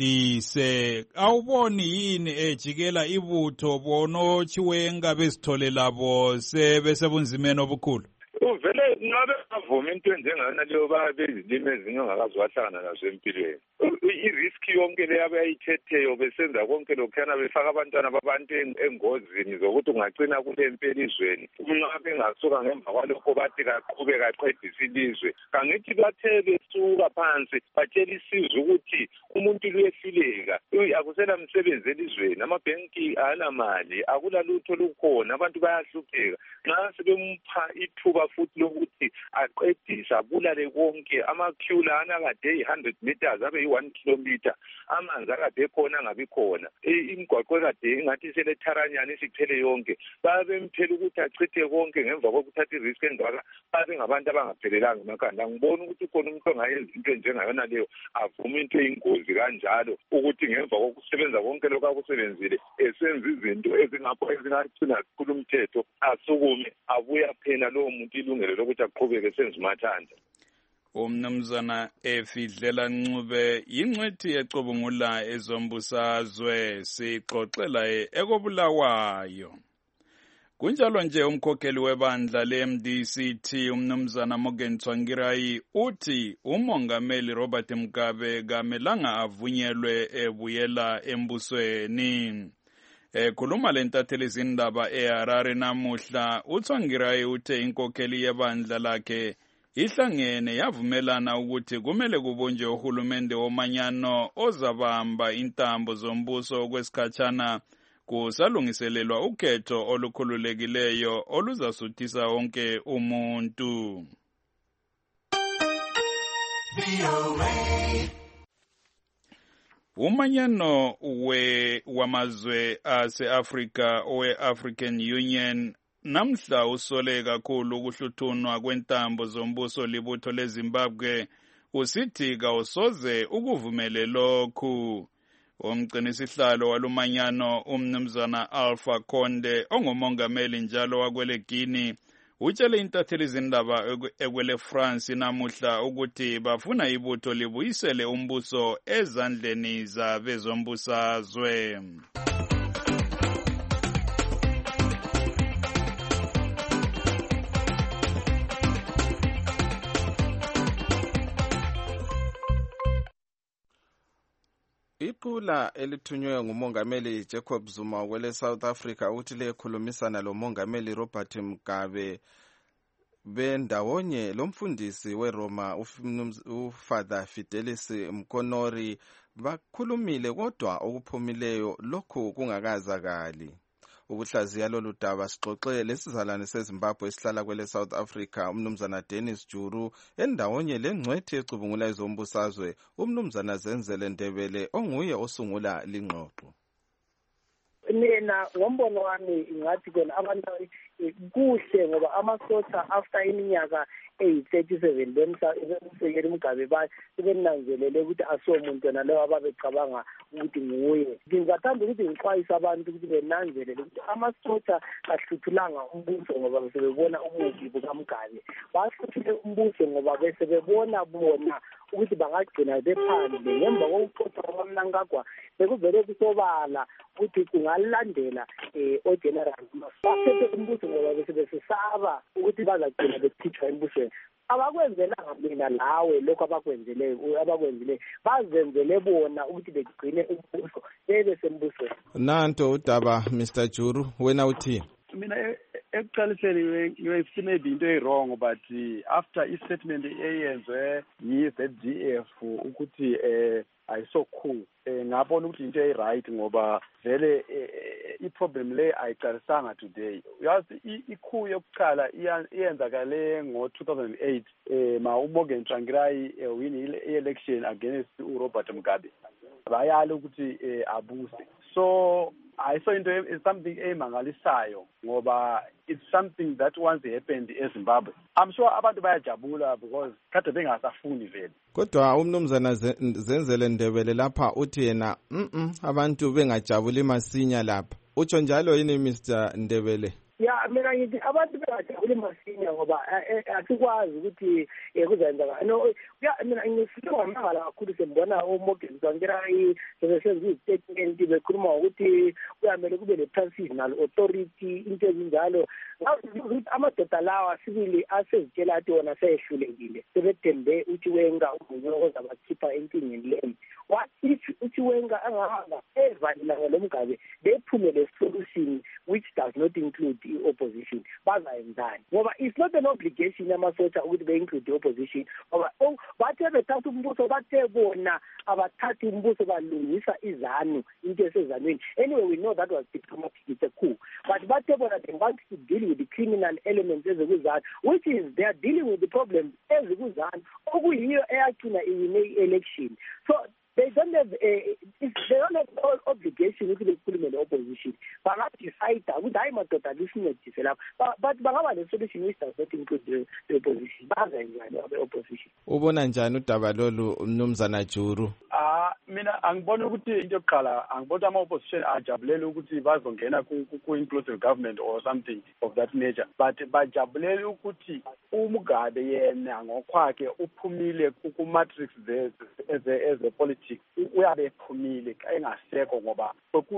qedise awuboni yini ejikela ibutho bono chiwenga bezitholela bo sebe sebunzimeni obukhulu? Uvele ngabe bavuma into enjengana leyo babe izilimi ezinye ongakazi wahlangana nazo empilweni. I-risk yonke leyo abayithetheyo besenza konke lokhuyana befaka abantwana babantu engozini zokuthi ungagcina kule empelizweni ungabe engasuka ngemva kwalokho bathi kaqhube kaqedisa ilizwe. Kangithi bathe besuka phansi batshela isizwe ukuthi umuntu luyehluleka akusela msebenzi elizweni, amabhenki alamali, akulalutho lukhona, abantu bayahlupheka. Nxa sebempha ithuba futhi lokuthi aqedisa abulale konke amakhula anakade one hundred meters abe yi-one kilometer, amanzi akade khona angabi khona, imigwaqo ekade ingathi seletharanyana isiphele yonke, babemphela ukuthi achithe konke ngemva kokuthatha irisk engaka, babe ngabantu abangaphelelanga emakhanda. Ngibona ukuthi khona umuntu ongayenza into njengayona leyo avuma into eyingozi kanjalo ukuthi ngemva kokusebenza konke lokhu akusebenzile esenza izinto ezingapho ezingagcina zikhulu umthetho asukume abuya phela lowo muntu ilungelo lokuthi aqhubeke senze umathanda. Umnumzana Efidlela Ncube yingcwethi ecubungula ezombusazwe sixoxela ekobulawayo. Kunjalo nje umkhokheli webandla le-M D C T umnumzana Morgan Tsvangirai uthi umongameli Robert Mugabe kamelanga avunyelwe ebuyela embusweni. Ekhuluma lentatheli izindaba eHarare namuhla, uTsvangirai uthe inkokheli yebandla lakhe ihlangene yavumelana ukuthi kumele kubunjwe uhulumende womanyano ozabamba intambo zombuso kwesikhatshana kusalungiselelwa ukhetho olukhululekileyo oluzasuthisa wonke umuntu. Umanyano we wamazwe ase-Afrika owe-African Union namhla usole kakhulu ukuhluthunwa kwentambo zombuso libutho leZimbabwe usithi kawusoze ukuvumele lokhu. Umgcinisihlalo walumanyano umnumzana Alpha Conde ongumongameli njalo wakwele Guinea utshele intatheli izindaba ekwele France namuhla ukuthi bafuna ibutho libuyisele umbuso ezandleni zabezombusazwe. Iqula elithunywe ngumongameli Jacob Zuma kwele South Africa uthi lekhulumisana lo mongameli Robert Mugabe bendawonye lomfundisi weRoma uFather Fidelis Mkonori bakhulumile kodwa okuphumileyo lokhu kungakazakali. Ukuhlaziya lolu daba sixoxe lesizalwane seZimbabwe esihlala kwele South Africa umnumzana Dennis Juru endawonye lengcwethi ecubungula ezombusazwe umnumzana Zenzele Ndebele onguye osungula lingxoxo. Mina ngombono wami ngathi kona abantu kuhle ngoba amasotsha after iminyaka eyi-thirty-seven bemsekela uMugabe sebenanzelele ukuthi asomuntu nalowo ababecabanga ukuthi nguye. Ngingathanda ukuthi ngixwayise abantu ukuthi benanzelele ukuthi amasotsha kahluthulanga umbuso ngoba besebebona ububi bukaMugabe, bahluthule umbuso ngoba besebebona bona ukuthi bangagcina bephandle ngemva kokuphoxa kwaMnangagwa bekuvele kusobala ukuthi kungalandela um ogeneral baphethe umbuso ngoba besebesesaba ukuthi bazagcina bekhitshwa embusweni. Abakwenzelanga mina lawe lokho abakwenzeleyo abakwenzileyo bazenzele bona ukuthi begcine umbuso bebe sembusweni. Nanto udaba Mister Juru wena uthini? Mina ekuqaliseni ngiyoyifisa maybe into e-wrong but after i-statement eyenzwe yi-Z D F ukuthi eh ayiso cool eh ngabona ukuthi into e-right ngoba vele i-problem le ayiqalisanga today. Uyazi ikhu yokuqala iyenzakale ngo-two thousand eight eh ma uMorgan Tsvangirai win i-election against uRobert Mugabe bayala ukuthi abuse. So ayiso into is something emangalisayo ngoba it's something that once happened eZimbabwe. I'm sure abantu bayajabula because kade bengasafuni vele. Kodwa umnumzana Zenzele Ndebele lapha uthi yena mhm abantu bengajabuli masinya lapha. Utsho njalo yini Mister Ndebele? Ya mina ngithi abantu bengajabuli masinya ngoba asikwazi ukuthi kuzenza no ya mina ngifike ngamangala kakhulu sembona uMorgan Tsvangirai sesenza istatement bekhuluma ukuthi kuyamele kube le transitional authority into ezinjalo ngathi amadoda lawa sibili asezitshela athi wona seyehlulekile sebethembe uthi wenga umuntu ozabakhipha enkingeni leyo what if uthi wenga angahamba evalila ngolomgabe bephumele solution which does not include the opposition bazayenzani ngoba it's not an obligation yamasosha ukuthi be include the opposition ngoba bathe bethatha umbuso bathe bona abathatha umbuso balungisa izanu into esezanweni anyway we know that was diplomatic, it's a coup, but bathe bona they want to deal with the criminal elements ezekuzana which is they are dealing with the problems ezekuzana okuyiyo eyagcina i-election. So they don't have a, they don't have all obligation ukuthi bekhulume le-opposition bangadecide ukuthi hayi madoda lisincedise lapho but bangaba le-solution which does not include the opposition bazenzani abe-opposition. Ubona njani udaba lolu Mnumzana Juru? Ah mina angibona ukuthi into yokuqala angibona ama-opposition ajabulele ukuthi bazongena ku-inclusive government or something of that nature but bajabulele ukuthi uMugabe yena ngokwakhe uphumile ku-matrix eze-politics uyabe ephumile engasekho ngoba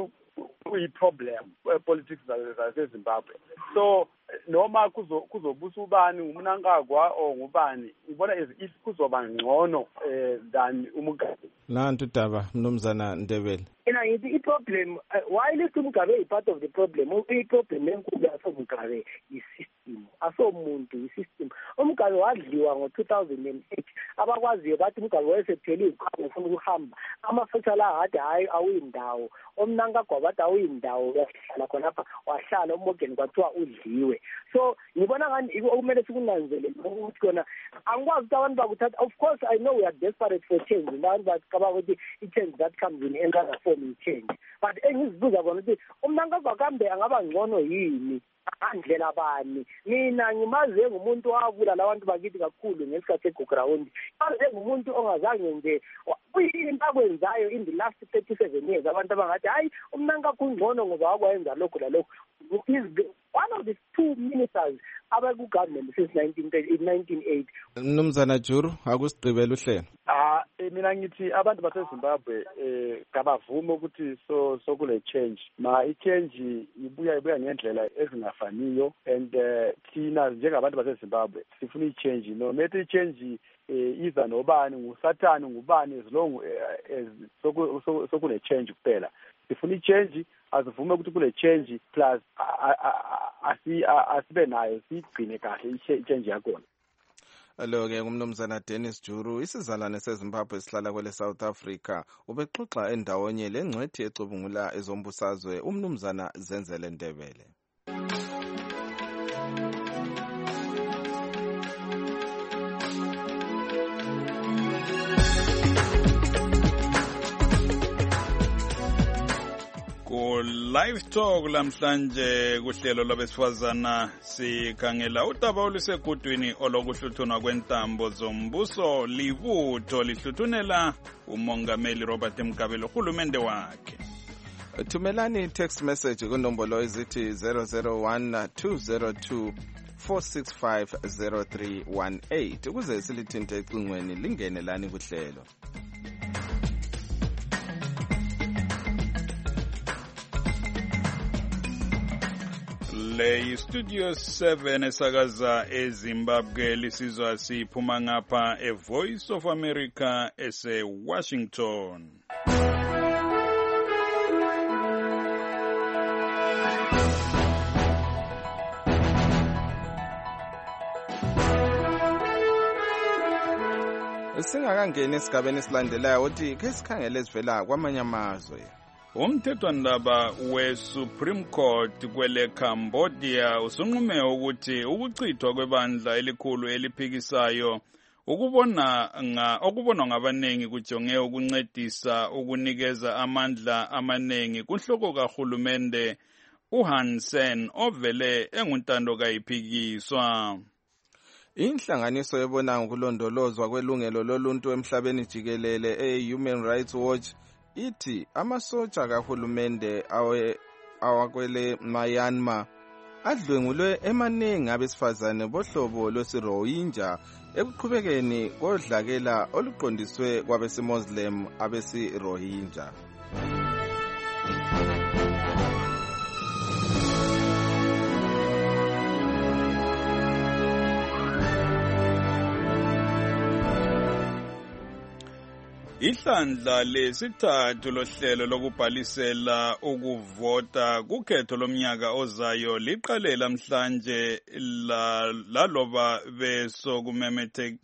kuyi-problem politics zaseZimbabwe. So noma kuzobusa ubani uMnangagwa or ngubani ubona if kuzoba ngcono than uMugabe. Nantu daba Mnumzana Ndebele. Ina yithi i-problem while uMugabe is part of the problem i-problem enkulu yasoMugabe yi-system asomuntu yi-system. uMugabe wadliwa ngo-two thousand eight abakwaziyo bathi uMugabe wayesethele iqhawe ufuna ukuhamba amafutha la hade hayi awuyindawo uMnangagwa bathi awuyindawo yahlala khonapha wahlala uMorgan kwathiwa udliwe. So ngibona ngani okumele sikunanzele ukuthi kona angikwazi ukuthi abantu bakuthatha. Of course I know we are desperate for change abantu bacabanga ukuthi i-change that comes in another form in change but engizibuza kona ukuthi uMnangagwa kambe angaba ngcono yini andlela bani. Mina ngimaze ngumuntu wabulala abantu bakithi kakhulu ngesikhathi eGoground maze ngumuntu ongazange nje kuyinto akwenzayo in the last thirty-seven years abantu abangathi hayi uMnangagwa ungcono ngoba wakwenza lokho lalokho. Is one of the two ministers abaku government since nineteen eighty. Mnumzana Juru akusigqibela uhlelo. Ah mina ngithi abantu baseZimbabwe eh kabavuma ukuthi so sokule change ma i-change ibuya ibuya ngendlela ezingafaniyo and thina njengabantu baseZimbabwe sifuna i-change no methi i-change iza nobani ngusathani ngubani as long as sokule change kuphela sifuna i-change azivume ukuthi kule change plus asibe nayo sigcine kahle i-change yakhona. Alo-ke umnumzana Dennis Juru isizalwane seZimbabwe sihlala kwele South Africa ubexoxa endawonye lengcwethi ecubungula ezombusazwe umnumzana Zenzele Ndebele. Live Talk lamhlanje kuhlelo lwabesifazana sikhangela udaba olusegudwini olokuhluthunwa kwentambo zombuso libutho lihluthunela umongameli Robert Mugabelohulumende wakhe. Thumelani text message kunombolo ezithi zero zero one two zero two four six five zero three one eight ukuze silithinte ecingweni lingene lani kuhlelo. Le studio seven esakaza eZimbabwe lisizwa siphuma ngapha e Voice of America ese Washington. Singakangena esigabeni esilandelayo uthi ke sikhangele ezivela kwamanye amazwe. Umthethwandaba we-Supreme Court kwele Cambodia usunqume ukuthi ukuchithwa kwebandla elikhulu eliphikisayo ukubona nga okubonwa ngabaningi kujonge ukuncedisa ukunikeza amandla amaningi kunhloko kahulumende uHansen ovele enguntando kayiphikiswa. Inhlanganiso ebona ngokulondolozwa kwelungelo loluntu emhlabeni jikelele e-Human Rights Watch ithi amasotsha kahulumende awe awakwele Myanmar adlwengulwe emaningi abesifazane bohlobo lwesiRohingya ekuqhubekeni kodlakela oluqondiswe kwabesimoslim abesiRohingya. Ihlandla lesithathu lohlelo lokubhalisela ukuvota kukhetho lomnyaka ozayo liqale namhlanje laloba besokumemetheka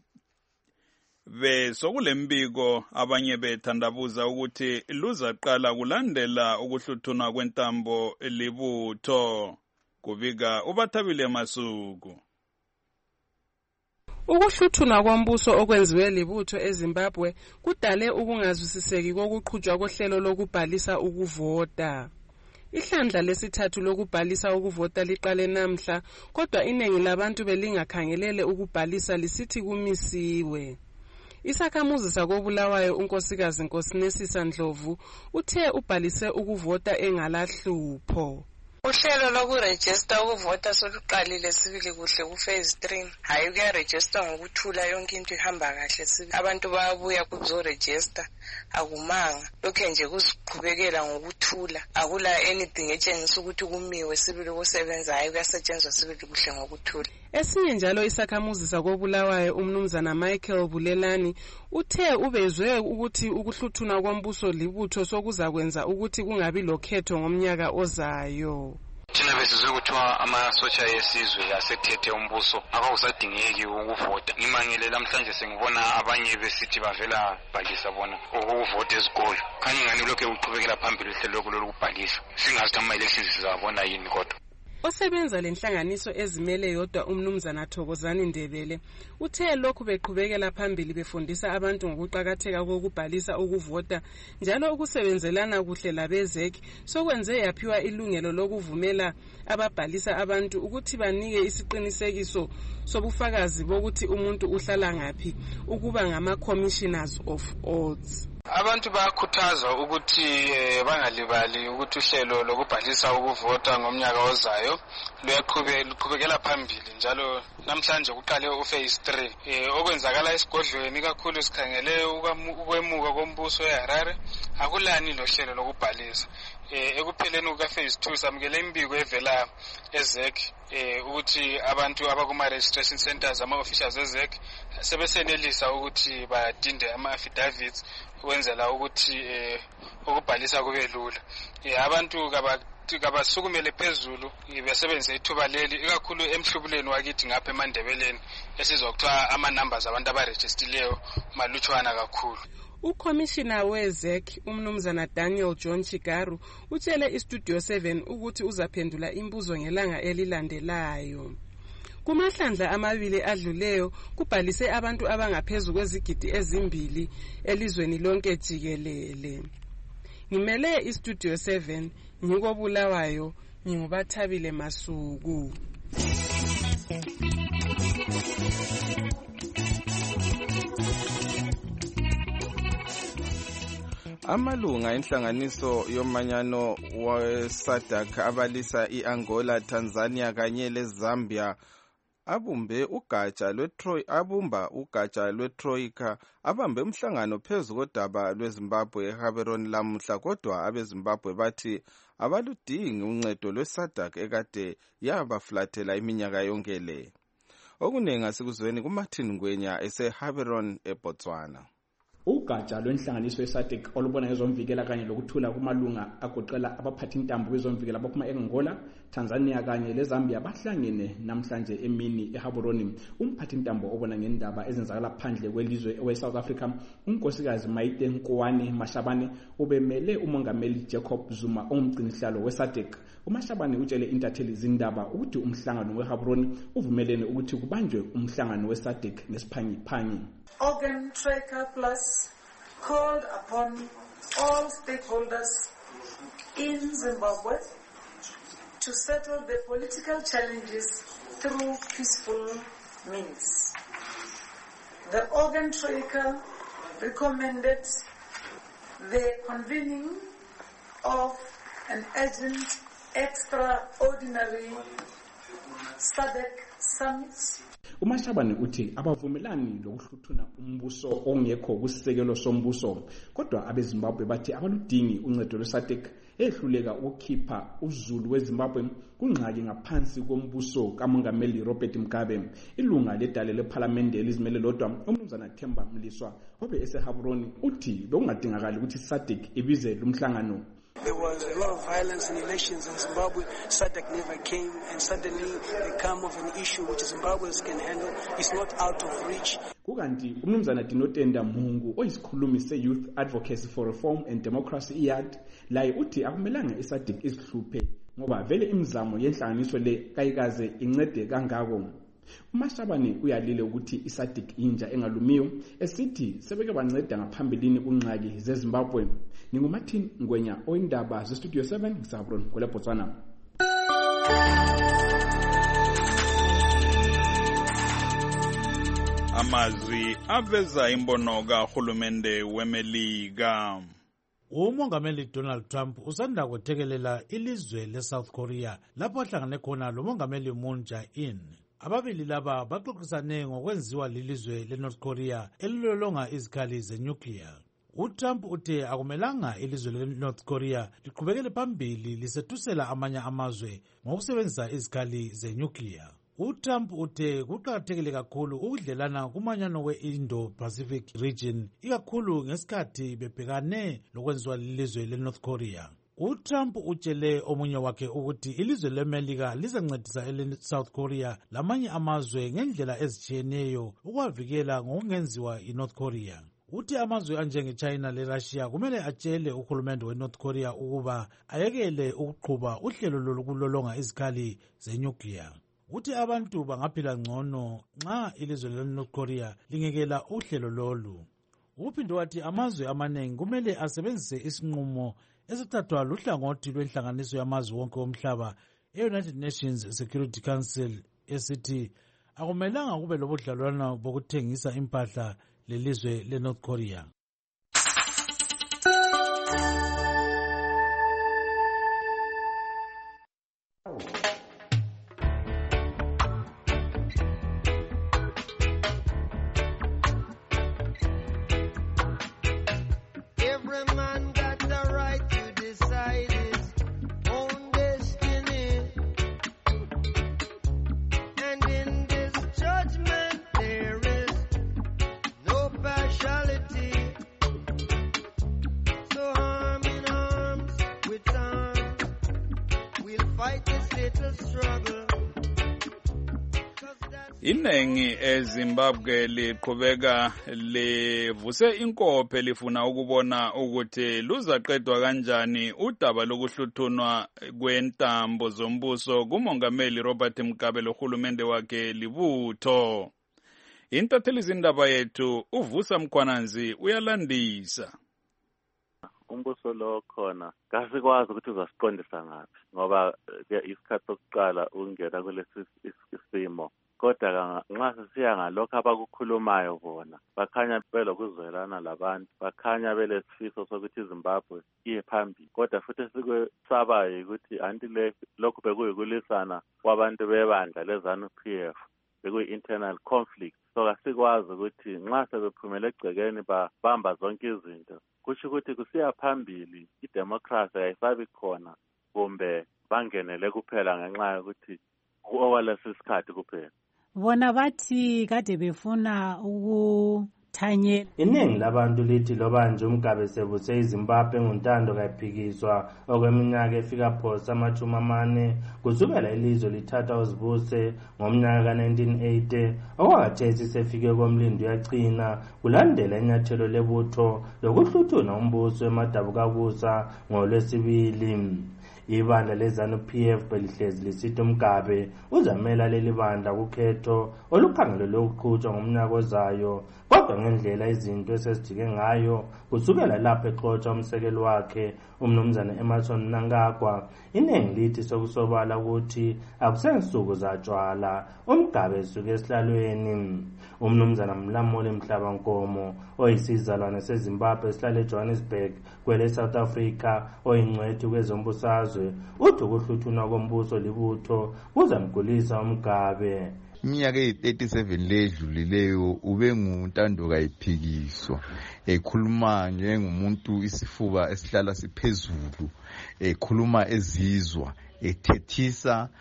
besokulembiko abanye bethandabuza ukuthi luzaqala kulandela ukuhluthunwa kwentambo libutho. Kubika uBathabile Masuku. Ukuhluthuna kombuso okwenziwe libutho eZimbabwe kudale ukungazwisiseki kokuqhutshwa kohlelo lokubhalisa ukuvota. Ihlandla lesithathu lokubhalisa ukuvota liqale namhla, kodwa iningi labantu belingakhangelele ukubhalisa lisithi kumisiwe. Isakhamuzi sakobulawayo unkosikazi Nkosinesisa Ndlovu uthe ubhalise ukuvota engalahlupho. Uhlelo lokurejista ukuvota soluqalile sibili kuhle ku phase three. Hayi kuyarejista ngokuthula yonke into ihamba kahle sibili. Abantu bayabuya kuzorejista akumanga. Lokho nje kuziqhubekela ngokuthula. Akula anything etshengisa ukuthi kumiwe sibili kusebenza hayi kuyasetshenzwa sibili kuhle ngokuthula. Esinye njalo isakhamuzi sakobulawayo umnumzana Michael Bulelani uthe ubezwe ukuthi ukuhluthuna kombuso libutho sokuzakwenza ukuthi kungabi lokhetho ngomnyaka ozayo. Thina besizwe kuthiwa amasotsha yesizwe asethethe umbuso akusadingeki ukuvota. Ngimangele namhlanje sengibona abanye besithi bavela bhalisa bona ukuvota esikolo. Khanye ngani lokho uqhubekela phambili uhlelo lokubhalisa. Singazi ama elections sizabona yini kodwa. Osebenza lenhlanganiso ezimele yodwa umnumzana Thokozani Ndebele uthe lokhu beqhubekela phambili befundisa abantu ngokuqhakatheka kokubhalisa ukuvota njalo ukusebenzelana kuhle labezeki sokwenze yaphiwa ilungelo lokuvumela ababhalisa abantu ukuthi banike isiqinisekiso sobufakazi bokuthi umuntu uhlala ngaphi ukuba ngama commissioners of oaths. Abantu bayakhuthazwa ukuthi bangalibali ukuthi uhlelo lokubhalisa ukuvota ngomnyaka ozayo luyaqhubekela phambili njalo namhlanje kuqale uphase three. Okwenzakala esigodlweni kakhulu sikhangele ukwemuka kombuso eHarare akulani lo hlelo lokubhalisa. Ekupheleni kuka phase two samukele imbiko evela ezek ukuthi abantu abakuma registration centers ama officials ezek sebesenelisa ukuthi badinde ama affidavits ukwenzela ukuthi ukubhalisa kube lula. Abantu kabasukumele phezulu besebenze ithuba leli ikakhulu emhlubuleni wakithi ngapha eMandebeleni esizwa kuthiwa ama numbers abantu abaregistileyo malutshwana kakhulu. Ucommissioner wezek umnumzana Daniel John Chigaru utshele iStudio seven ukuthi uzaphendula imbuzo ngelanga elilandelayo. Kumahlandla amabili adluleyo kubhalise abantu abangaphezulu kwezigidi ezimbili elizweni lonke jikelele. Ngimele iStudio seven ngikobulawayo nginguBathabile Masuku. Amalunga enhlanganiso yomanyano weSADC abalisa iAngola, Tanzania kanye leZambia abumbe ugatsha lweTroy abumba ugatsha lweTroika abambe umhlangano phezu kodaba lweZimbabwe eHaberon lamuhla, kodwa abeZimbabwe bathi abaludingi uncedo lweSADC ekade yabaflathela iminyaka yonke le. Okunengi asikuzweni kuMartin Ngwenya eseHaberon eBotswana. ugatsha lwenhlanganiso ye-SADC olubona ngezomvikela kanye lokuthula kumalunga agoqela abaphathintambo bezomvikela abaphuma e-Angola, Tanzania kanye leZambia bahlangene namhlanje emini eHaburoni. Umphathintambo obona ngendaba ezenzakala phandle kwelizwe we-South Africa, unkosikazi Maite Nkoane Mashabane, ubemele umongameli Jacob Zuma ongumgcinisihlalo we-SADC. uMashabane utshele intatheli zindaba ukuthi umhlangano weHaburoni uvumelene ukuthi kubanjwe umhlangano we-SADC ngesiphangiphangi. Organ Tracker Plus called upon all stakeholders in Zimbabwe to settle the political challenges through peaceful means. The Organ Tracker recommended the convening of an urgent extraordinary SADC summit. uMashabane uthi abavumelani lokuhluthuna umbuso ongekho kusisekelo sombuso, kodwa abeZimbabwe bathi abaludingi uncedo lwe-SADC ehluleka ukukhipha uzulu weZimbabwe kungxaki ngaphansi kombuso kamongameli Robert Mugabe. Ilunga ledale lephalamende elizimele lodwa umnumzana Themba Mliswa obe eseHaburoni uthi bekungadingakali ukuthi SADC ibize lumhlangano. There was a lot of violence in elections in Zimbabwe. SADC never came, and suddenly they come of an issue which Zimbabweans can handle. It's not out of reach. Kukanti umnumzana Dinotenda Mungu oyisikhulumi se-Youth Advocacy for Reform and Democracy I A D laye uthi akumelanga i-SADC isihluphe ngoba vele imizamo yenhlanganiso le kayikaze incede kangako. uMashabane uyalile ukuthi i-SADC inja engalumiyo esithi sebeke banceda ngaphambilini kunxaki zeZimbabwe. Ningumathini Ngwenya oyindaba ze-Studio seven ngisabroni kule Botswana. Amazwi aveza imbono kahulumende weMelika. Umongameli Donald Trump usanda kwethekelela ilizwe le-South Korea lapho ahlangane khona lo mongameli Moon Jae-in. Ababili laba baxoxisane ngokwenziwa lilizwe le-North Korea elilolonga izikhali zenuclear. uTrump uthe akumelanga ilizwe le-North Korea liqhubekele phambili lisetusela amanye amazwe ngokusebenzisa izikhali zenuclear. uTrump uthe kuqakathekile kakhulu ukudlelana kumanyano we-Indo-Pacific region ikakhulu ngesikhathi bebhekane lokwenziwa lilizwe le-North Korea. uTrump utshele omunye wakhe ukuthi ilizwe leMelika lizancedisa ele-South Korea lamanye amazwe ngendlela ezitshiyeneyo ukwavikela ngokungenziwa iNorth Korea. Uthi amazwe anjenge-China le-Russia kumele atshele uhulumende we-North Korea ukuba ayekele ukuqhuba uhlelo lokulolonga izikhali zenuclear. Uthi abantu bangaphila ngcono nxa ilizwe le-North Korea lingekela uhlelo lolu. Uphinde wathi amazwe amaningi kumele asebenzise isinqumo esithathwa luhlangothi lwenhlanganiso yamazwe wonke womhlaba e-United Nations Security Council esithi akumelanga kube lobudlelwano bokuthengisa impahla lelizwe le-North Korea. Inengi eZimbabwe liqhubeka livuse inkophe lifuna ukubona ukuthi luzaqedwa kanjani udaba lokuhluthunwa kwentambo zombuso kumongameli Robert Mugabe lohulumende wakhe libutho. Intatheli zindaba yethu uvusa Mkhwananzi uyalandisa. Umbuso lo khona kasikwazi ukuthi uzasiqondisa ngaphi ngoba isikhathi sokuqala ungena kulesi isimo. Kodwa nxa sisiya ngalokho abakukhulumayo bona bakhanya belokuzwelana labantu, bakhanya belesifiso sokuthi iZimbabwe iye phambili. Kodwa futhi sikwesabayo ukuthi anti lokhu bekuyikulisana kwabantu bebandla leZANU-P F, bekuyi-internal conflict. So kasikwazi ukuthi nxa sebephumele egcekeni babamba zonke izinto kusho ukuthi kusiya phambili idemocracy ayisabi khona kumbe bangenele kuphela ngenxa yokuthi okwalesi sikhathi kuphela. Bona bathi kade befuna ngithanyela. Iningi labantu lithi loba nje uMgabe sebuse iZimbabwe ngontando kayiphikiswa okweminyaka efika phosa amachumi amane kusukela ilizwe lithatha uzibuse ngomnyaka ka nineteen eighty okwakhathesi sefike komlindo yagcina kulandela inyathelo lebutho lokuhluthuna umbuso emadabukakusa ngolwesibili. Ibandla leZANU-P F belihlezi lisithi uMgabe uzamela leli bandla kukhetho olukhangelelwe ukuqhutshwa ngomnyaka ozayo, kodwa ngendlela izinto esezijike ngayo kusukela lapho exotsha umsekeli wakhe umnumzana Emmerson Mnangagwa, iningi lithi sokusobala ukuthi akusensuku zatshwala uMgabe esuke esihlalweni. Umnumzana Mlamuli Mhlabankomo oyisizalwane seZimbabwe esihlala eJohannesburg kwele South Africa oyingcwethi kwezombusazwe uthi ukuhluthunwa kombuso libutho kuzamgulisa uMgabe. Iminyaka eyi-thirty-seven ledlulileyo ube nguntando kayiphikiswa ekhuluma njengomuntu isifuba esihlala siphezulu, ekhuluma ezizwa, ethethisa,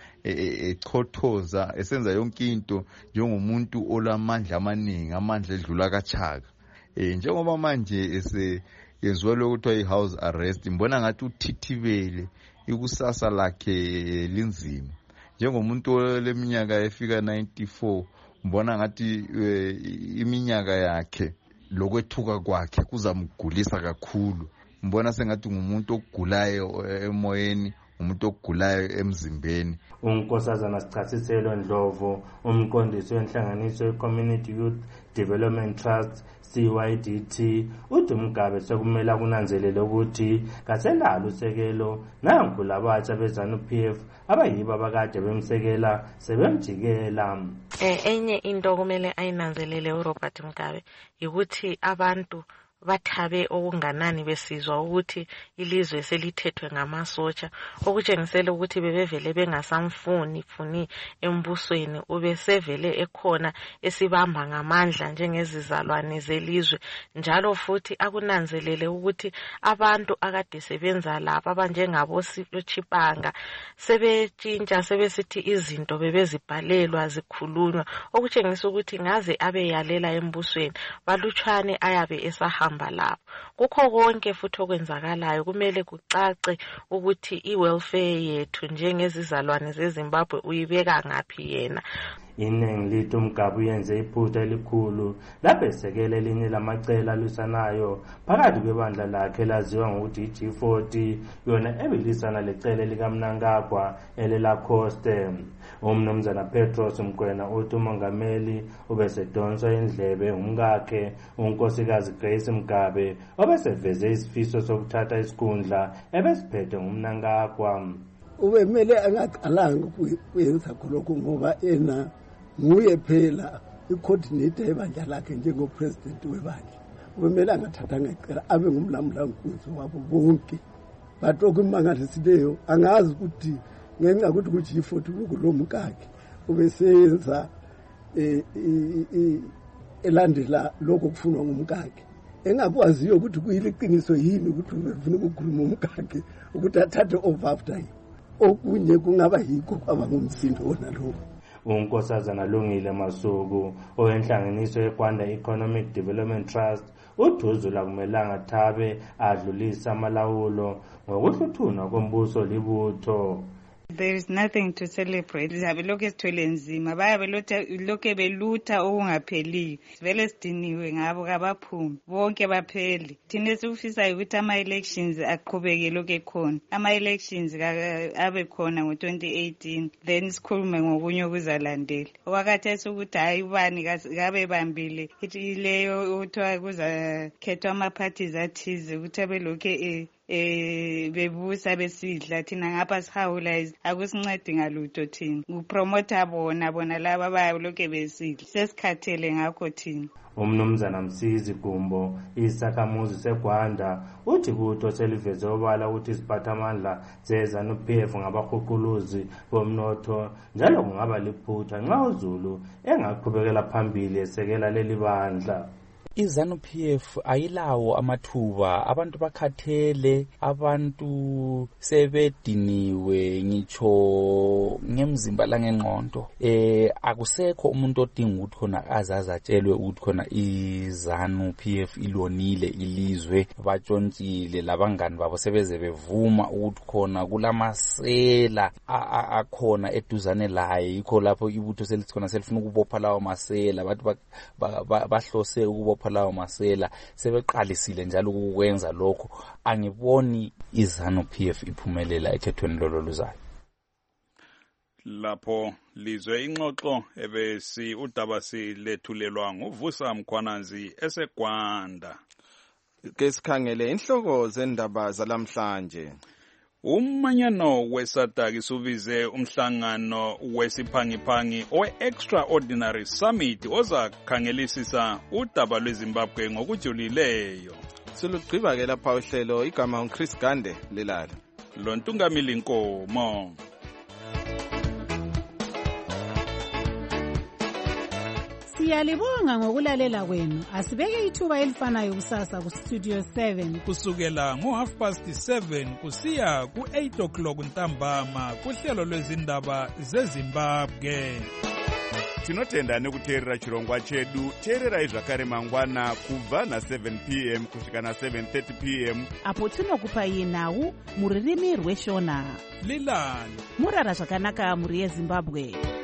echothoza, esenza yonke into njengomuntu olamandla amaningi, amandla edlula kaChaka. Njengoba manje ese yenziwa lokuthiwa i-house arrest, mbona ngathi uthithibele, ikusasa lakhe linzima. Njengomuntu leminyaka efika ninety-four, mbona ngathi iminyaka yakhe lokwethuka kwakhe kuzamgulisa kakhulu. Mbona sengathi ngumuntu ogulayo emoyeni, umuntu ogulayo emzimbeni. uNkosazana Sichasiselo Ndlovu, umqondisi wenhlanganiso ye-Community Youth Development Trust C Y D T, uthi uMgabe sekumele kunanzelele ukuthi kaselalo usekelo nanku labatsha beZANU-P F abayibo abakade bemsekela sebemjikela. Eh enye into kumele ayinanzelele uRobert Mugabe ukuthi abantu bathabe okunganani besizwa ukuthi ilizwe selithethwe ngamasotsha, okutshengisela ukuthi bebevele bengasamfuni funi embusweni, ubesevele ekhona esibamba ngamandla njengezizalwane zelizwe. Njalo futhi akunanzelele ukuthi abantu akade sebenza lapha abanjengabo Chipanga sebetshintsha, sebesithi izinto bebezibhalelwa zikhulunywa, okutshengisa ukuthi ngaze abeyalela embusweni balutshwane ayabe esaha lapho. Kukho konke futhi okwenzakalayo kumele kucace ukuthi i-welfare yethu njengezizalwane zeZimbabwe uyibeka ngaphi yena. Iningi lithi uMgabe uyenze iphutha elikhulu lapho esekela elinye lamacala alwisanayo phakathi kwebandla lakhe laziwa ngokuthi i-G forty, yona ebilisana lecele likaMnangagwa elelacoste. Umnumzana Petros Mkwena uthi umongameli ubesedonswa indlebe umkakhe unkosikazi Grace Mugabe obeseveze isifiso sokuthatha isikhundla ebesiphethe nguMnangagwa. Ubemele angaqalanga kuyenza khonokho ngoba ena nguye phela i-coordinator ebandla lakhe njengopresident webandla. Ubemele angathathanga icala abe ngumlambulankunzi wabo bonke. But okumangalisileyo angazi ukuthi ngenxa ukuthi ku-G forty kulo mkakhe ubeseyenza elandela lokho kufunwa ngumkakhe, engakwaziyo ukuthi kuyiliqiniso yini ukuthi ubefuna ukukhuluma umkakhe ukuthi athathe over after him. Okunye kungaba yikho kwaba ngumsindo wona lo. uNkosazana Lungile Masuku owenhlanganiso yeGwanda Economic Development Trust uDuzula kumelanga thabe adlulisa amalawulo ngokuhluthunwa kombuso libutho. There is nothing to celebrate. Sizabe lokhu esithwele nzima, bayabe lokhu belutha okungapheliyo. Sivele sidiniwe ngabo kabaphumi bonke bapheli. Thina esikufisayo ukuthi ama-elections aqhubeke lokhu ekhona. Ama-elections abe khona ngo twenty eighteen, then sikhulume ngokunye okuzalandela. Okwakhathesi ukuthi hayi ubani kabe bambile ithi leyo uthiwa kuzakhethwa ama-parties athize ukuthi abe lokhu eh eh bebusa besidla thina ngapha sihawula akusincedi ngalutho thina. Kupromota bona bona laba bayaloke besidla sesikhathele ngakho thina. Umnumzana Msizi Gumbo isakhamuzi seGwanda uthi kutho seliveze obala ukuthi isiphathamandla zeZANU-P F ngabahuquluzi bomnotho njalo kungaba liphutha nxa uZulu engaqhubekela phambili esekela leli bandla. iZANU P F ayilawo amathuba, abantu bakhathele, abantu sebediniwe ngitsho ngemzimba langengqondo. Eh akusekho umuntu odinga ukuthi khona azaza atshelwe ukuthi khona iZANU P F ilonile ilizwe, batshontshile labangani babo sebeze bevuma ukuthi khona kulamasela akhona eduzane laye, yikho lapho ibutho selithi khona selifuna ukubopha lawo masela, bathi bahlose ukubopha lawo masela, sebeqalisile njalo ukwenza lokho. Angiboni iZANU P F iphumelela ekhethweni lolo luzayo. Lapho lizwe ingxoxo ebesi udaba silethulelwa nguVusa Mkhwanazi eseGwanda. Ke sikhangele inhloko zendaba zalamhlanje. Umanyano weSADC isubize umhlangano wesiphangiphangi owe-Extraordinary Summit ozakhangelisisa udaba lweZimbabwe ngokujulileyo. Silugqiba ke lapha uhlelo, igama uChris Gande lelala. Lo Ntungamili Nkomo. Siyalibonga ngokulalela kwenu. Asibeke ithuba elifanayo kusasa ku Studio seven kusukela ngo half past seven kusiya ku eight o'clock ntambama kuhlelo lwezindaba zeZimbabwe. Tinotenda nekuteerera chirongwa chedu. Teererai zvakare mangwana kubva na seven p m kusvika na seven thirty p m apo tinokupai nhau muririmi rweshona. Lilani murara zvakanaka muri yeZimbabwe.